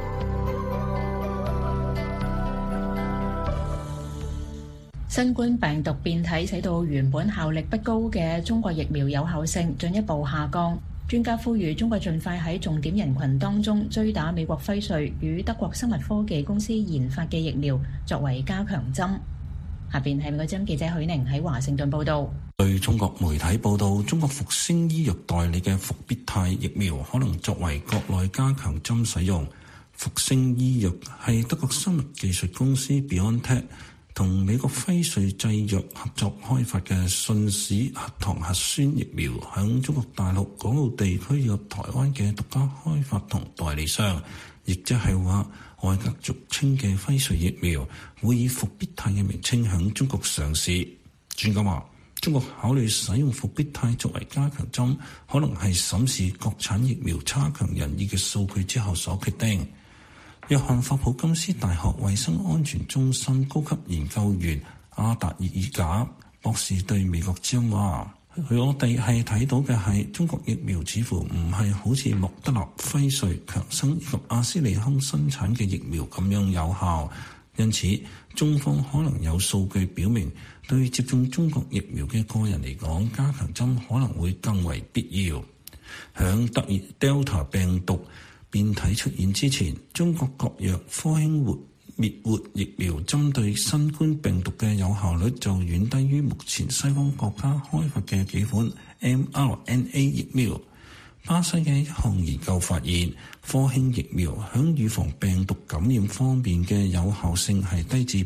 新冠病毒變體使到原本效力不高嘅中國疫苗有效性進一步下降。專家呼籲中國盡快喺重點人群當中追打美國輝瑞與德國生物科技公司研發嘅疫苗，作為加強針。下邊係美國之音記者許寧喺華盛頓報道。 據中國媒體報道，中國復星醫藥代理嘅復必泰疫苗可能作為國內加強針使用。復星醫藥係德國生物技術公司 BioNTech 同美國輝瑞製藥合作開發嘅信使核糖核酸疫苗，響中國大陸、港澳地區以及台灣嘅獨家開發同代理商，亦即係話外界俗稱嘅輝瑞疫苗會以復必泰嘅名稱響中國上市。專家話，中國考慮使用復必泰作為加強針，可能係審視國產疫苗差強人意嘅數據之後所決定。約翰霍普金斯大學衛生安全中心高級研究員阿達爾賈博士對美國之音話：我哋係睇到嘅係中國疫苗似乎唔係好似莫德納、輝瑞、強生以及阿斯利康生產嘅疫苗咁樣有效，因此中方可能有數據表明，對接種中國疫苗嘅個人嚟講，加強針可能會更為必要。響突然 Delta 病毒變體出現之前，中國國藥科興滅活疫苗針對新冠病毒嘅有效率就遠低於目前西方國家開發嘅幾款 mRNA 疫苗。巴西嘅一項研究發現，科興疫苗響預防病毒感染方面嘅有效性係低至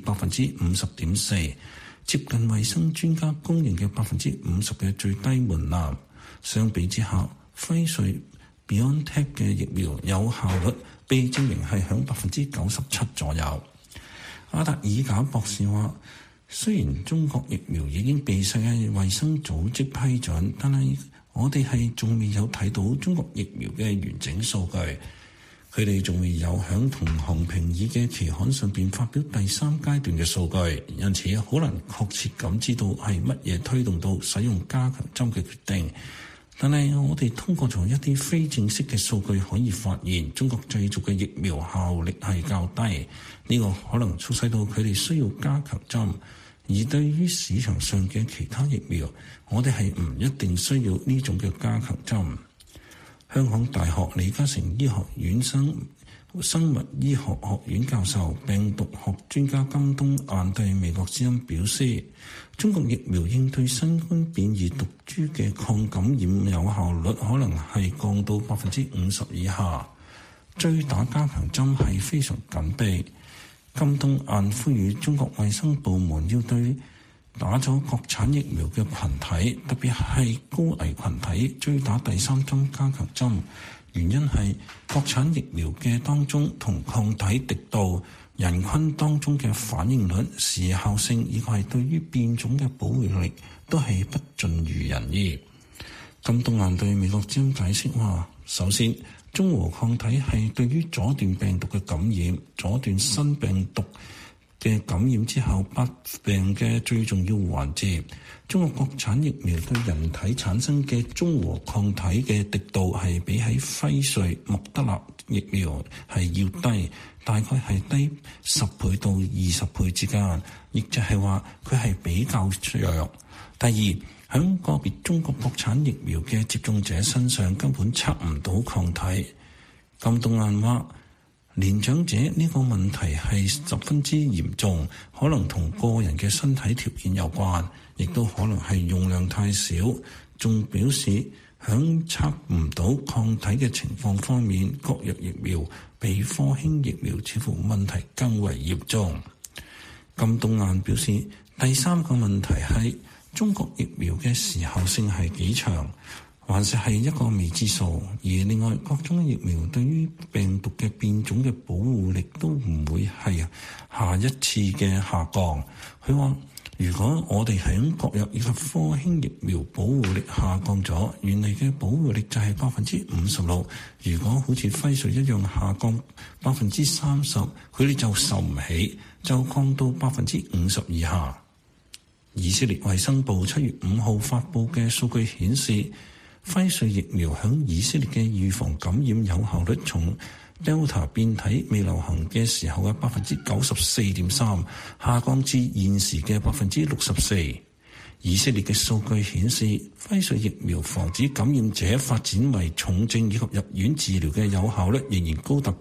50.4%， 接近衛生專家公認嘅 50% 嘅最低門檻。相比之下，輝瑞BioNTech 嘅疫苗有效率被證明係響 97% 左右。阿達爾賈博士話：雖然中國疫苗已經被世界衛生組織批准，但係我哋係仲未有睇到中國疫苗嘅完整數據。佢哋仲未有響同行評議嘅期刊上邊發表第3階段嘅數據，因此好難確切咁知道係乜嘢推動到使用加強針嘅決定。但係我哋通過咗一啲非正式嘅數據可以發現，中國製造嘅疫苗效力係較低，呢個可能促使到佢哋需要加強針， 而對於市場上嘅其他疫苗，我哋係唔一定需要呢種嘅加強針。香港大學李嘉誠醫學院生物醫學學院教授、病毒學專家金冬雁對美國之音表示，中國疫苗應對新冠變異毒株嘅抗感染有效率可能係降到50%以下，追打加強針係非常緊迫。金冬雁呼籲中國衛生部門要對打咗國產疫苗嘅群體，特別係高危群體追打第3針加強針。原因係國產疫苗嘅當中同抗體滴度、人群當中嘅反應率、時效性以及係對於變種嘅保護力都係不盡如人意。金冬雁對美國之音解釋話，首先，中和抗體係對於阻斷病毒嘅感染、阻斷新病毒嘅感染之後不病嘅最重要環節。中國國產疫苗對人體產生嘅中和抗體嘅滴度係比喺輝瑞、莫德納疫苗係要低，大概係低10倍到20倍之間，亦就係話佢係比較弱。第二，喺個別中國國產疫苗嘅接種者身上根本測唔到抗體。金冬雁話，年長者呢個問題係十分之嚴重，可能同個人嘅身體條件有關，亦都可能係用量太少。仲表示響測唔到抗體嘅情況方面，國藥疫苗比科興疫苗似乎問題更為嚴重。金冬雁表示，第三個問題係中國疫苗嘅時效性係幾長，還是係一個未知數。而另外各種疫苗對於病毒嘅變種嘅保護力都唔會係下一次嘅下降。佢話，如果我哋喺國藥以及科興疫苗保護力下降咗，原嚟嘅保護力就係56%。如果好似輝瑞一樣下降30%，佢哋就受唔起，就降到50%以下。以色列衛生部7月5號發布嘅數據顯示，輝瑞疫苗響以色列嘅預防感染有效率從 Delta 變體未流行嘅時候嘅94.3%下降至現時嘅64%。以色列嘅數據顯示，輝瑞疫苗防止感染者發展為重症以及入院治療嘅有效率仍然高達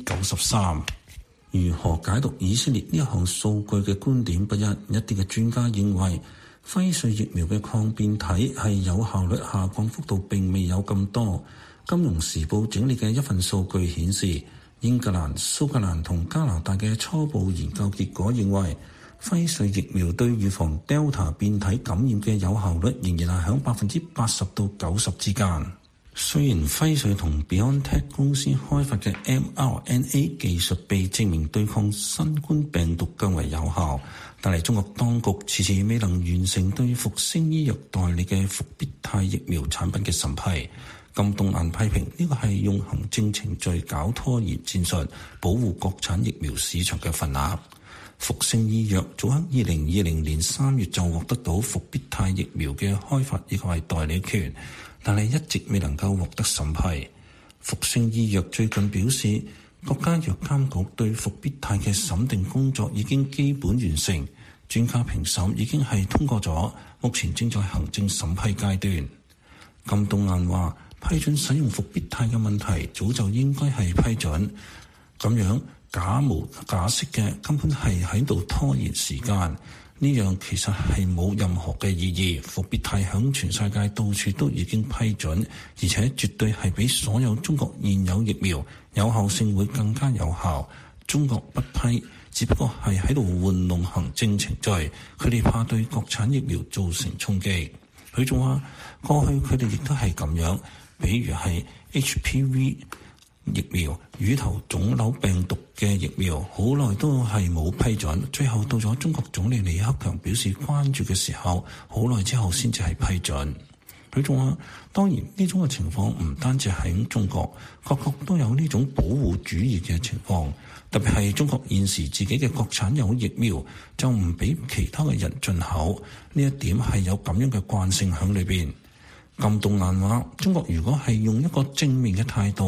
93%。如何解讀以色列呢項數據嘅觀點不一，一啲嘅專家認為輝瑞疫苗嘅抗變體係有效率下降幅度並未有咁多。金融時報整理嘅一份數據顯示，英格蘭、蘇格蘭同加拿大嘅初步研究結果認為，輝瑞疫苗對預防 Delta 變體感染嘅有效率仍然係喺80%到90%之間。雖然輝瑞同 BioNTech 公司開發嘅 mRNA 技術被證明對抗新冠病毒更為有效，但係中國當局遲遲未能完成對復星醫藥代理嘅復必泰疫苗產品嘅審批。金冬雁批評呢個係用行政程序搞拖延戰術，保護國產疫苗市場嘅份額。復星醫藥早喺2020年3月就獲得到復必泰疫苗嘅開發以及係代理權，但係一直未能夠獲得審批。復星醫藥最近表示，國家藥監局對復必泰嘅審定工作已經基本完成，專家評審已經係通過咗，目前正在行政審批階段。金冬雁話，批准使用復必泰嘅問題早就應該係批准，咁樣假模假式嘅根本係喺度拖延時間，呢樣其實係冇任何嘅意義。復必泰響全世界到處都已經批准，而且絕對係比所有中國現有疫苗有效性會更加有效。中國不批，只不過係喺度玩弄行政程序，佢哋怕對國產疫苗造成衝擊。佢仲話，過去佢哋亦都係咁樣，比如係 HPV 疫苗、乳頭腫瘤病毒嘅疫苗，好耐都係冇批准，最後到咗中國總理李克強表示關注嘅時候，好耐之後先至係批准。佢仲話，當然呢種嘅情況唔單止喺中國，各國都有呢種保護主義嘅情況，特別係中國現時自己嘅國產有疫苗就唔俾其他嘅人進口，呢一點係有咁樣嘅慣性喺裏邊。金冬雁話，中國如果係用一個正面嘅態度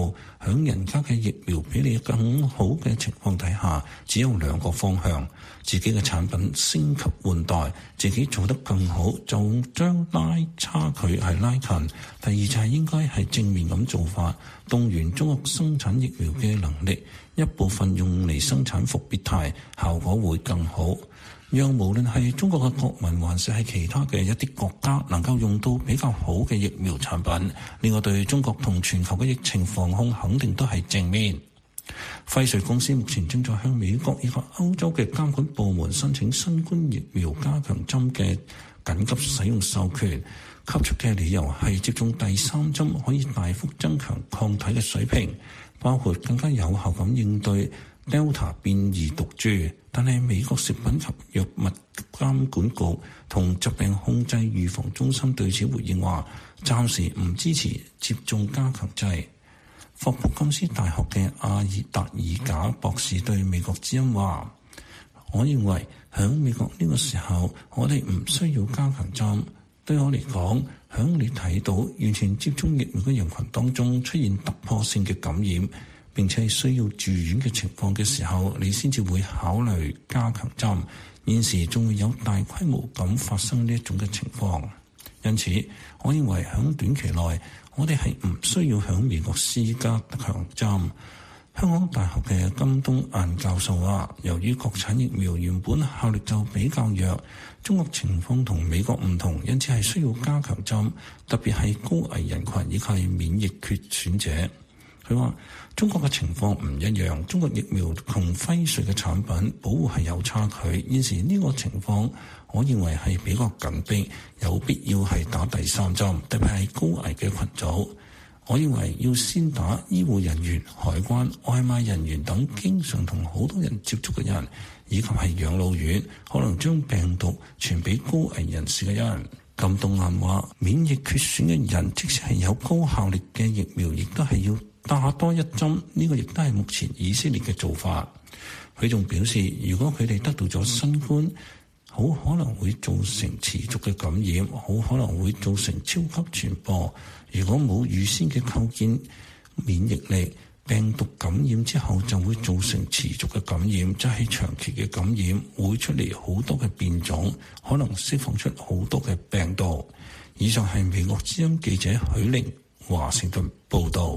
響人家嘅疫苗比你更好嘅情況底下，只有兩個方向：自己嘅產品升級換代，自己做得更好，就將差距係拉近。第二就係應該係正面咁做法，動員中國生產疫苗嘅能力，一部分用嚟生產復必泰，效果會更好。讓無論係中國嘅國民還是係其他嘅一啲國家能夠用到比較好嘅疫苗產品，呢個對中國同全球嘅疫情防控肯定都係正面。輝瑞公司目前正在向美國以及歐洲嘅監管部門申請新冠疫苗加強針嘅緊急使用授權，給出嘅理由係接種第三針可以大幅增強抗體嘅水平，包括更加有效咁應對 Delta 變異毒株。但係美國食品及藥物監管局同疾病控制預防中心對此回應話，暫時唔支持接種加強劑。霍普金斯大學嘅阿爾達爾賈博士對美國之音話，我認為喺美國呢個時候，我哋唔需要加強針。對我嚟講，喺你睇到完全接種疫苗嘅人群當中出現突破性嘅感染，並且係需要住院嘅情況嘅時候，你先至會考慮加強針。現時仲會有大規模咁發生呢一種嘅情況，因此我認為喺短期內，我哋係唔需要喺美國施加強針。香港大學嘅金冬雁教授話，由於國產疫苗原本效力就比較弱，中國情況同美國唔同，因此係需要加強針，特別係高危人群以及係免疫缺損者。佢話中國嘅情況唔一樣，中國疫苗同輝瑞嘅產品保護係有差距。現時呢個情況，我認為係比較緊迫，有必要係打第三針，特別係高危嘅群組。我認為要先打醫護人員、海關、外賣人員等經常同好多人接觸嘅人，以及係養老院可能將病毒傳俾高危人士嘅人。金冬雁話，免疫缺損嘅人，即使係有高效力嘅疫苗，亦都係要打多一針，呢個亦都係目前以色列嘅做法。佢仲表示，如果佢哋得到咗新冠，好可能會造成持續嘅感染，好可能會造成超級傳播。如果冇預先嘅構建免疫力，病毒感染之後就會造成持續嘅感染，即係長期嘅感染，會出嚟好多嘅變種，可能釋放出好多嘅病毒。以上係美國之音記者許玲華盛頓報道。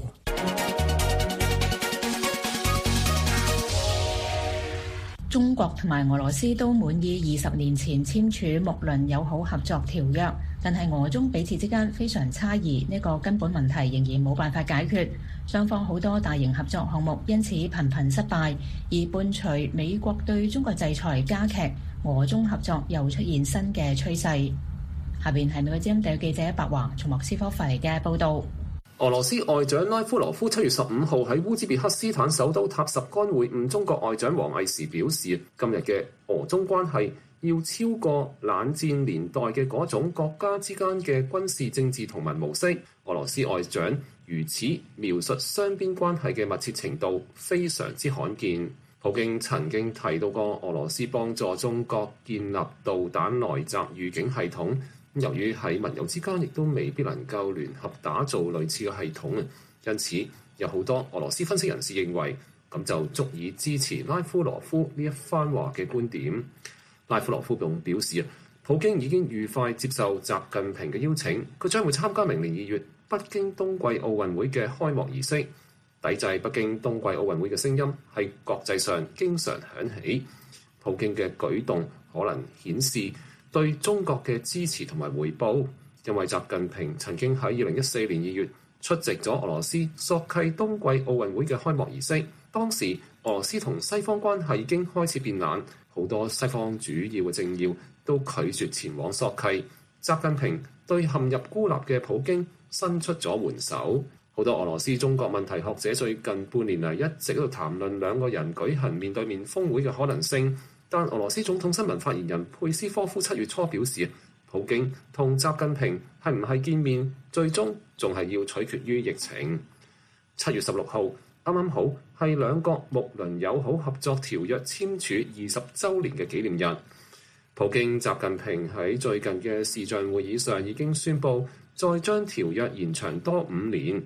中國同埋俄羅斯都滿意20年前簽署睦鄰友好合作條約，但係俄中彼此之間非常差異，呢個根本問題仍然冇辦法解決。雙方好多大型合作項目因此頻頻失敗，而伴隨美國對中國制裁加劇，俄中合作又出現新嘅趨勢。下邊係美國之音特約記者白華從莫斯科發嚟嘅報導。 俄羅斯外長拉夫羅夫7月15號喺烏茲別克斯坦首都塔什干會晤中國外長王毅時表示，今日嘅俄中關係要超過冷戰年代嘅嗰種國家之間嘅軍事政治同盟模式。俄羅斯外長如此描述雙邊關係嘅密切程度，非常之罕見。普京曾經提到過俄羅斯幫助中國建立導彈來襲預警系統。由於喺盟友之間亦都未必能夠聯合打造類似嘅系統，因此有好多俄羅斯分析人士認為咁就足以支持拉夫羅夫呢一番話嘅觀點。拉夫羅夫仲表示，普京已經愉快接受習近平嘅邀請，佢將會參加明年2月北京冬季奧運會嘅開幕儀式。抵制北京冬季奧運會嘅聲音喺國際上經常響起，普京嘅舉動可能顯示對中國嘅支持同埋回報，因為習近平曾經喺2014年2月出席咗俄羅斯索契冬季奧運會嘅開幕儀式。當時俄羅斯同西方關係已經開始變冷，好多西方主要嘅政要都拒絕前往索契。習近平對陷入孤立嘅普京伸出咗援手。好多俄羅斯中國問題學者最近半年嚟一直喺度談論兩個人舉行面對面峰會嘅可能性。但俄羅斯總統新聞發言人佩斯科夫7月初表示，普京同習近平係唔係見面，最終仲係要取決於疫情。7月16號啱啱好係兩國睦鄰友好合作條約簽署20週年嘅紀念日。普京、習近平喺最近嘅視像會議上已經宣布，再將條約延長多5年。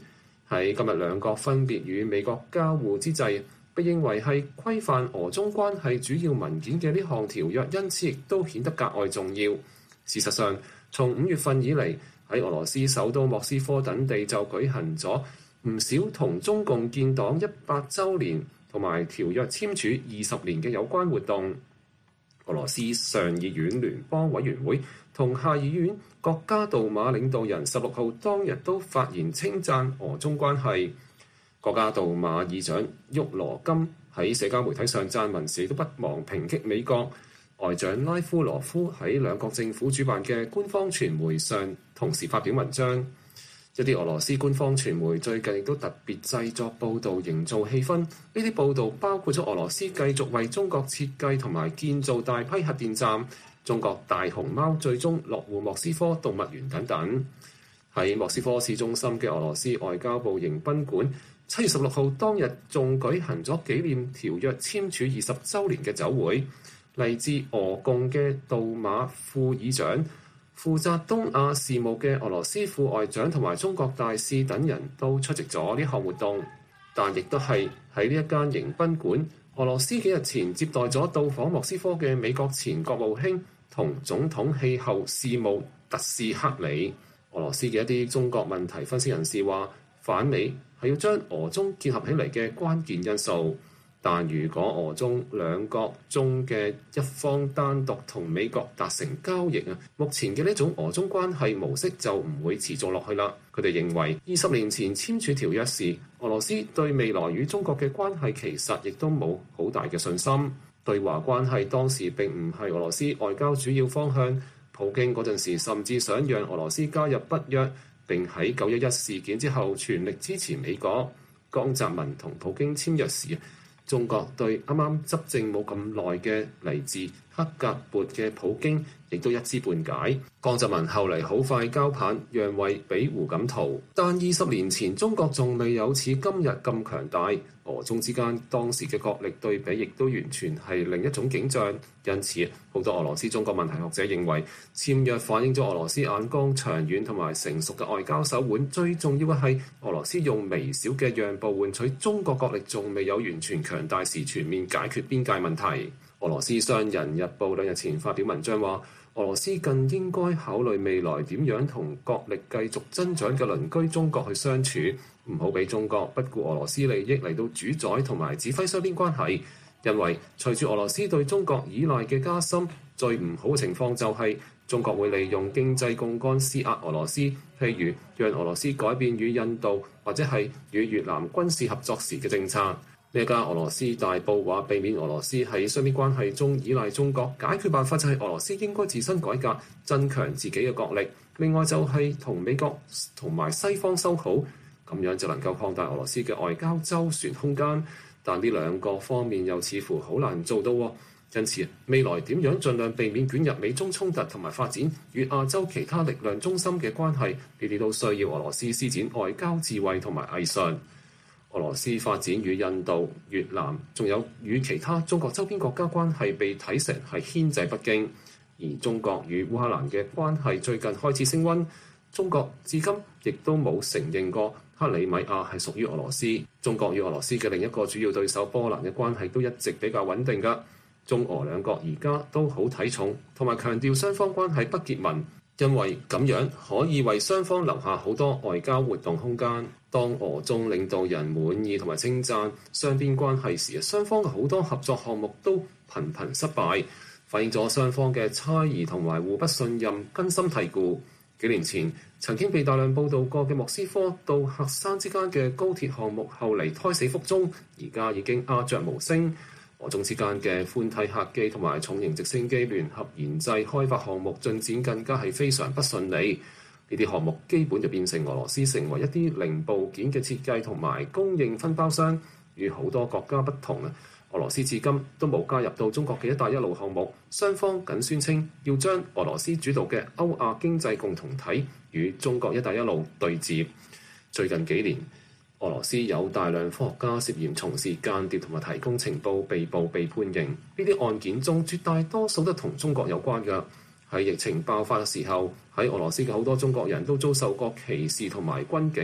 喺今日兩國分別與美國交互之際，被認為係規範俄中關係主要文件嘅呢項條約，因此亦都顯得格外重要。事實上，從5月份以嚟，喺俄羅斯首都莫斯科等地就舉行咗唔少同中共建黨100週年同埋條約簽署20年嘅有關活動。俄羅斯上議院聯邦委員會同下議院國家杜馬領導人16號當日都發言稱讚俄中關係。國家杜馬議長沃羅金喺社交媒體上撰文時都不忘抨擊美國。外長拉夫羅夫喺兩國政府主辦嘅官方傳媒上同時發表文章。一啲俄羅斯官方傳媒最近亦都特別製作報導營造氣氛，呢啲報導包括咗俄羅斯繼續為中國設計同埋建造大批核電站，中國大熊貓最終落戶莫斯科動物園等等。喺莫斯科市中心嘅俄羅斯外交部迎賓館7月16號當日仲舉行咗紀念條約簽署20週年嘅酒會，嚟自俄共嘅杜馬副議長、負責東亞事務嘅俄羅斯副外長同埋中國大使等人都出席咗呢項活動，但亦都係喺呢一間迎賓館，俄羅斯幾日前接待咗到訪莫斯科嘅美國前國務卿同總統氣候事務特使克里。俄羅斯嘅一啲中國問題分析人士話，反美係要將俄中結合起嚟嘅關鍵因素。但如果俄中兩國中嘅一方單獨同美國達成交易啊，目前嘅呢種俄中關係模式就唔會持續落去啦。佢哋認為20年前簽署條約時，俄羅斯對未來與中國嘅關係其實亦都冇好大嘅信心。對華關係當時並唔係俄羅斯外交主要方向。普京嗰陣時甚至想讓俄羅斯加入北約，並喺911事件之後全力支持美國。江澤民同普京簽約時，中國對啱啱執政冇咁耐嘅嚟自克格勃嘅普京，亦都一知半解。江澤民後嚟好快交棒讓位俾胡錦濤，但20年前中國仲未有似今日咁強大，俄中之間當時嘅國力對比亦都完全係另一種景象。因此，好多俄羅斯中國問題學者認為，簽約反映咗俄羅斯眼光長遠同埋成熟嘅外交手腕。最重要嘅係，俄羅斯用微小嘅讓步換取中國國力仲未有完全強大時全面解決邊界問題。俄羅斯商人日報2日前發表文章話，俄羅斯更應該考慮未來點樣同國力繼續增長嘅鄰居中國去相處，唔好俾中國不顧俄羅斯利益嚟到主宰同埋指揮雙邊關係。因為隨住俄羅斯對中國依賴嘅加深，最唔好嘅情況就係中國會利用經濟槓桿施壓俄羅斯，譬如讓俄羅斯改變與印度或者係與越南軍事合作時嘅政策。呢家俄羅斯大報話，避免俄羅斯喺雙邊關係中依賴中國，解決辦法就係俄羅斯應該自身改革，增強自己嘅國力。另外就係同美國同埋西方修好，咁樣就能夠擴大俄羅斯嘅外交周旋空間。但呢兩個方面又似乎好難做到，因此未來點樣盡量避免捲入美中衝突同埋發展與亞洲其他力量中心嘅關係，呢啲都需要俄羅斯施展外交智慧同埋藝術。俄羅斯發展與印度、越南，仲有與其他中國周邊國家關係被睇成係牽制北京，而中國與烏克蘭嘅關係最近開始升溫。中國至今亦都冇承認過克里米亞係屬於俄羅斯。中國與俄羅斯嘅另一個主要對手波蘭嘅關係都一直比較穩定㗎。中俄兩國而家都好睇重同埋強調雙方關係不結盟，因為咁樣可以為雙方留下好多外交活動空間。當俄中領導人滿意同埋稱讚雙邊關係時，雙方嘅好多合作項目都頻頻失敗，反映咗雙方嘅猜疑同埋互不信任根深蒂固。幾年前曾經被大量報導過嘅莫斯科到喀山之間嘅高鐵項目，後嚟胎死腹中，而家已經鴉雀無聲。俄中之間嘅寬體客機同埋重型直升機聯合研製開發項目進展更加係非常不順利。呢啲項目基本就變成俄羅斯成為一啲零部件嘅設計同埋供應分包商。與好多國家不同啊，俄羅斯至今都冇加入到中國嘅一帶一路項目。雙方僅宣稱要將俄羅斯主導嘅歐亞經濟共同體與中國一帶一路對接。最近幾年，俄羅斯有大量科學家涉嫌從事間諜同埋提供情報被捕被判刑。呢啲案件中絕大多數都同中國有關㗎。喺疫情爆發嘅時候，喺俄羅斯嘅好多中國人都遭受過歧視同埋軍警，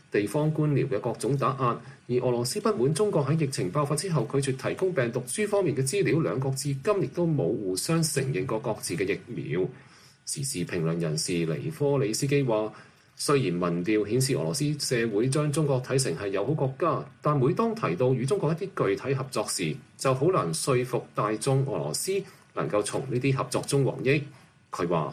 地方官僚嘅各種打壓。而俄羅斯不滿中國喺疫情爆發之後拒絕提供病毒株方面嘅資料，兩國至今亦都冇互相承認過各自嘅疫苗。時事評論人士尼科里斯基話，雖然民調顯示俄羅斯社會將中國睇成係友好國家，但每當提到與中國一啲具體合作時，就好難說服大眾俄羅斯能夠從呢啲合作中獲益。佢話：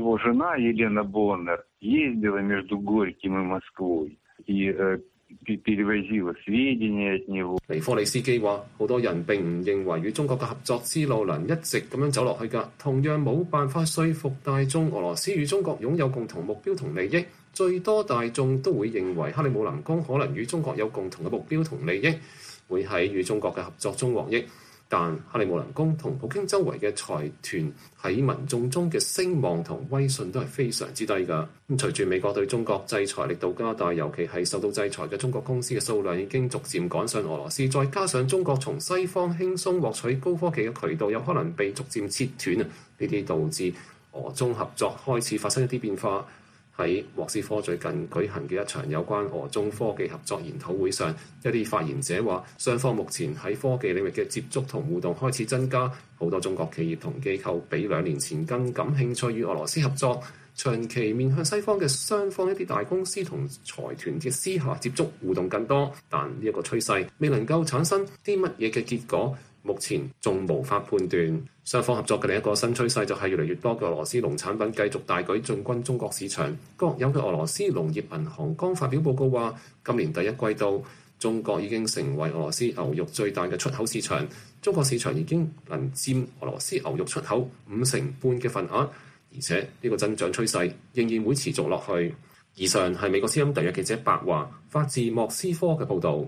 尼科里斯基話：好多人並唔認為與中國嘅合作之路能一直咁樣走落去㗎，同樣冇辦法說服大眾俄羅斯與中國擁有共同目標同利益。最多大眾都會認為克里姆林宮可能與中國有共同嘅目標同利益，會喺與中國嘅合作中獲益。但克里姆林宮同普京周圍嘅財團喺民眾中嘅聲望同威信都係非常之低㗎。隨住美國對中國制裁力度加大，尤其係受到制裁嘅中國公司嘅數量已經逐漸趕上俄羅斯，再加上中國從西方輕鬆獲取高科技嘅渠道有可能被逐漸切斷啊，呢啲導致俄中合作開始發生一啲變化。喺莫斯科最近舉行嘅一場有關俄中科技合作研討會上，一啲發言者話，雙方目前喺科技領域嘅接觸同互動開始增加，好多中國企業同機構比2年前更感興趣與俄羅斯合作。長期面向西方嘅雙方一啲大公司同財團嘅私下接觸互動更多，但呢一個趨勢未能夠產生啲乜嘢嘅結果，目前仲無法判斷。雙方合作嘅另一個新趨勢就係越嚟越多嘅俄羅斯農產品繼續大舉進軍中國市場。國有嘅俄羅斯農業銀行剛發表報告話，今年第一季度中國已經成為俄羅斯牛肉最大嘅出口市場，中國市場已經能佔俄羅斯牛肉出口50%嘅份額，而且呢個增長趨勢仍然會持續落去。以上係美國之音特約記者白華發自莫斯科嘅報導。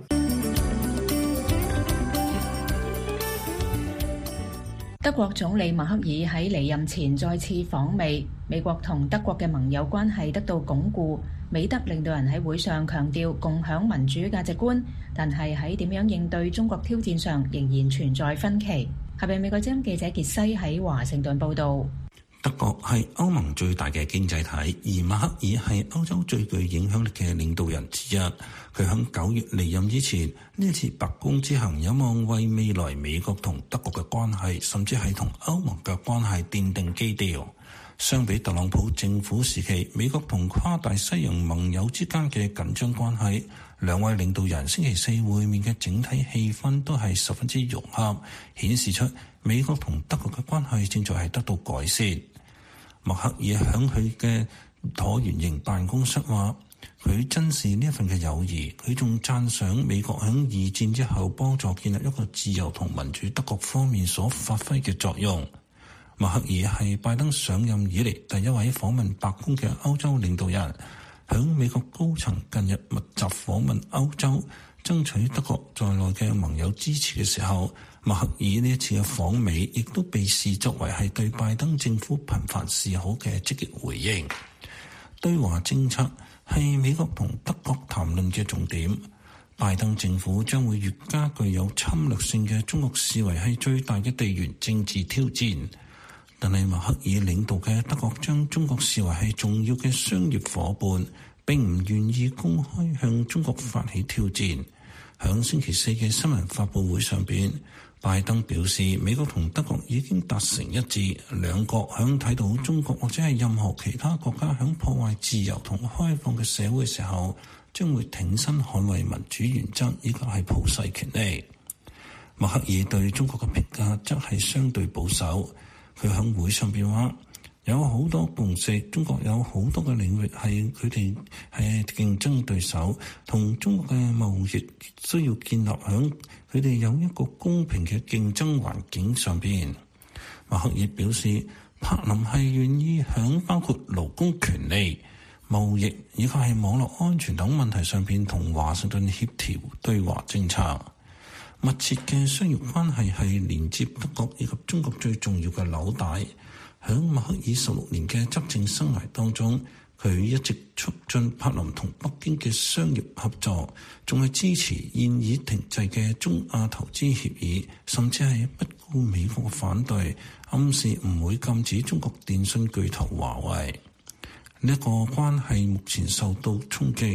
德國總理默克爾喺離任前再次訪美，美國同德國嘅盟友關係得到鞏固。美德領導人喺會上強調共享民主價值觀，但係喺點樣應對中國挑戰上仍然存在分歧。下邊美國之音記者傑西喺華盛頓報導。 德國係歐盟最大嘅經濟體，而默克爾係歐洲最具影響力嘅領導人之一。佢喺9月離任之前，呢次白宮之行有望為未來美國同德國嘅關係，甚至係同歐盟嘅關係奠定基調。相比特朗普政府時期，美國同跨大西洋盟友之間嘅緊張關係，兩位領導人星期四會面嘅整體氣氛都係十分之融洽，顯示出美國同德國嘅關係正在係得到改善。默克爾響佢嘅橢圓形辦公室話，佢珍視呢一份嘅友誼，佢仲讚賞美國響二戰之後幫助建立一個自由同民主德國方面所發揮嘅作用。默克爾係拜登上任以嚟第一位訪問白宮嘅歐洲領導人，響美國高層近日密集訪問歐洲，爭取德國在內嘅盟友支持嘅時候，默克爾呢一次嘅訪美亦都被視作為係對拜登政府頻繁示好嘅積極回應。對華政策係美國同德國談論嘅重點，拜登政府將會越加具有侵略性嘅中國視為係最大嘅地緣政治挑戰。但係默克爾領導嘅德國將中國視為係重要嘅商業夥伴，並唔願意公開向中國發起挑戰。響星期四嘅新聞發佈會上邊，拜登表示美國同德國已經達成一致，兩國響睇到中國或者係任何其他國家響破壞自由同開放嘅社會嘅時候，將會挺身捍衛民主原則以及係普世權利。默克爾對中國嘅評價則係相對保守。佢喺會上邊話，有好多共識，中國有好多嘅領域係佢哋係競爭對手，同中國嘅貿易需要建立喺佢哋有一個公平嘅競爭環境上邊。默克爾表示，柏林係願意喺包括勞工權利、貿易以及係網絡安全等問題上邊同華盛頓協調對華政策。密切嘅商業關係係連接德國以及中國最重要嘅紐帶。響默克爾16年嘅執政生涯當中，佢一直促進柏林同北京嘅商業合作，仲係支持現已停滯嘅中亞投資協議，甚至係不顧美國嘅反對，暗示唔會禁止中國電信巨頭華為。呢一個關係目前受到衝擊。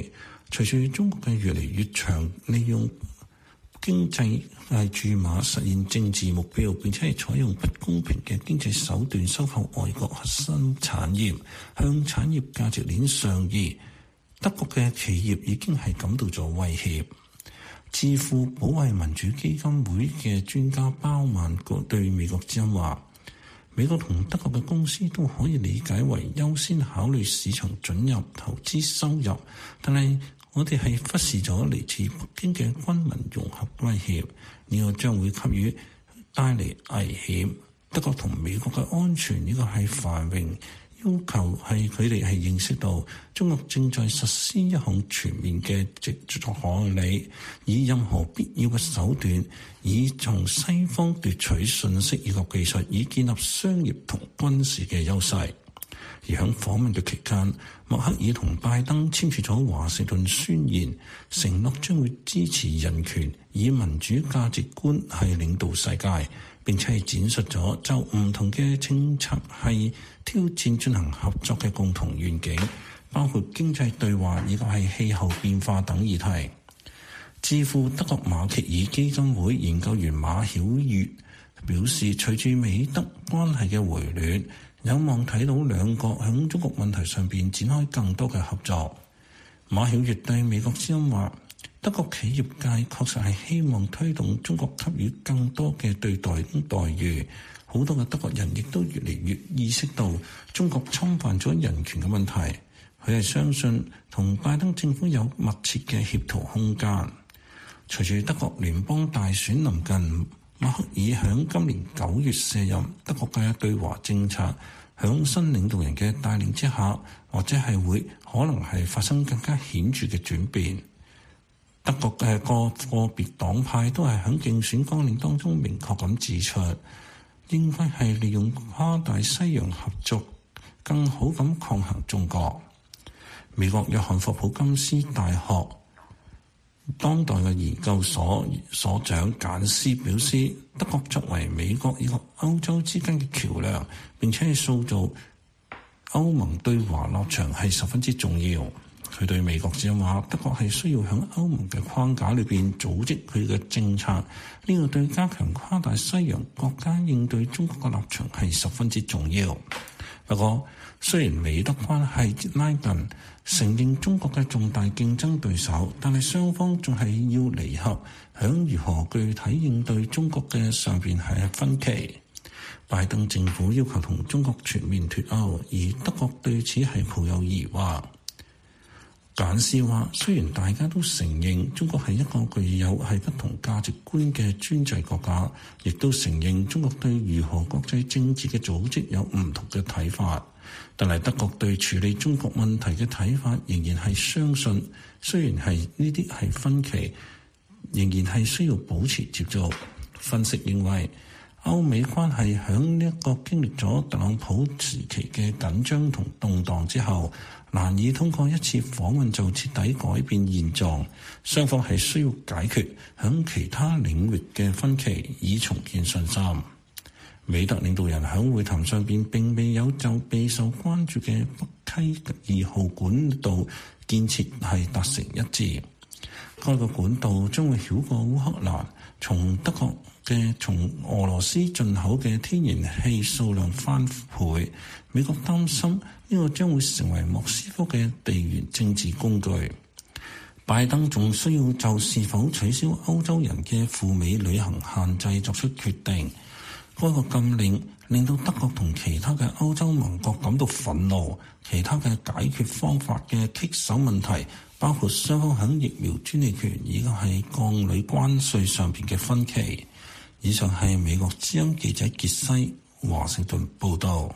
隨住中國嘅越嚟越長利用經濟注碼實現政治目標，並且係採用不公平嘅經濟手段收購外國核心產業，向產業價值鏈上移，德國嘅企業已經係感到咗威脅。智庫保衛民主基金會嘅專家鮑曼對美國之音話：美國同德國嘅公司都可以理解為優先考慮市場准入、投資收入，但係我哋係忽視咗嚟自北京嘅軍民融合威脅，呢個將會給予帶嚟危險。德國同美國嘅安全呢個係繁榮，要求係佢哋係認識到中國正在實施一項全面嘅直作可理，以任何必要嘅手段，以從西方奪取信息以及技術，以建立商業同軍事嘅優勢。而喺訪問嘅期間，默克爾同拜登簽署咗華盛頓宣言，承諾將會支持人權，以民主價值觀係領導世界，並且係展述咗就唔同嘅政策係挑戰進行合作嘅共同願景，包括經濟對話以及係氣候變化等議題。智庫德國馬歇爾基金會研究員馬曉月表示，隨住美德關係嘅回暖，有望睇到兩國喺中國問題上邊展開更多嘅合作。馬曉月對美國之音話：德國企業界確實係希望推動中國給予更多嘅對待遇，好多嘅德國人亦都越嚟越意識到中國侵犯咗人權嘅問題。佢係相信同拜登政府有密切嘅協調空間。隨住德國聯邦大選臨近，默克爾響今年9月卸任，德國嘅對華政策響新領導人嘅帶領之下，或者係會可能係發生更加顯著嘅轉變。德國嘅個別黨派都係響競選綱領當中明確咁指出，應該係利用跨大西洋合作，更好咁抗衡中國。美國約翰霍普金斯大學當代嘅研究所所長簡斯表示，德國作為美國以及歐洲之間嘅橋梁，並且係塑造歐盟對華立場係十分之重要。佢對美國之音話：德國係需要喺歐盟嘅框架裏邊組織佢嘅政策，呢個對加強跨大西洋國家應對中國嘅立場係十分之重要。不過，雖然美德關係拉近，承認中國嘅重大競爭對手，但係雙方仲係要彌合響如何具體應對中國嘅上邊係分歧。拜登政府要求同中國全面脫歐，而德國對此係抱有疑惑。簡斯話：雖然大家都承認中國係一個具有係不同價值觀嘅專制國家，亦都承認中國對如何國際政治嘅組織有唔同嘅睇法，但係德國對處理中國問題嘅睇法仍然係相信，雖然係呢啲係分歧，仍然係需要保持接觸。分析認為，歐美關係響呢一個經歷咗特朗普時期嘅緊張同動盪之後，難以通過一次訪問就徹底改變現狀，雙方係需要解決響其他領域嘅分歧，以重建信心。美德領導人響會談上邊並未有就備受關注嘅北溪2號管道建設係達成一致。該個管道將會繞過烏克蘭，從德國從俄羅斯進口嘅天然氣數量翻倍。美國擔心呢個將會成為莫斯科嘅地緣政治工具。拜登仲需要就是否取消歐洲人嘅赴美旅行限制作出決定。該個禁令令到德國同其他嘅歐洲盟國感到憤怒。其他嘅解決方法嘅棘手問題，包括雙方喺疫苗專利權以及係鋼鋁關稅上邊嘅分歧。以上係美國之音記者傑西華盛頓報道。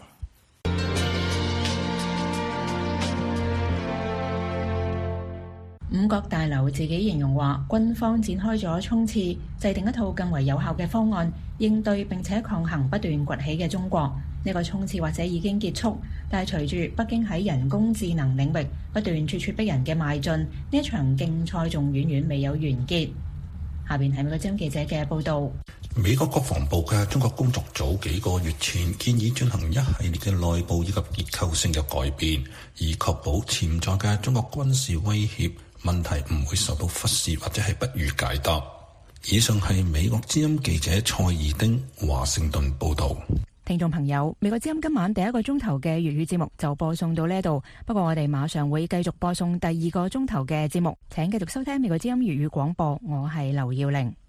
五角大樓自己形容話，軍方展開咗衝刺，制定一套更為有效嘅方案，應對並且抗衡不斷崛起嘅中國。呢個衝刺或者已經結束，但係隨住北京喺人工智能領域不斷咄咄逼人嘅邁進，呢一場競賽仲遠遠未有完結。下邊係美國之音記者嘅報導。 美國國防部嘅中國工作組幾個月前建議進行一系列嘅內部以及結構性嘅改變，以確保潛在嘅中國軍事威脅問題唔會受到忽視或者係不予解答。以上係美國之音記者蔡爾丁華盛頓報道。 聽眾朋友，美國之音今晚第一個鐘頭嘅粵語節目就播送到呢度，不過我哋馬上會繼續播送第二個鐘頭嘅節目，請繼續收聽美國之音粵語廣播，我係劉耀玲。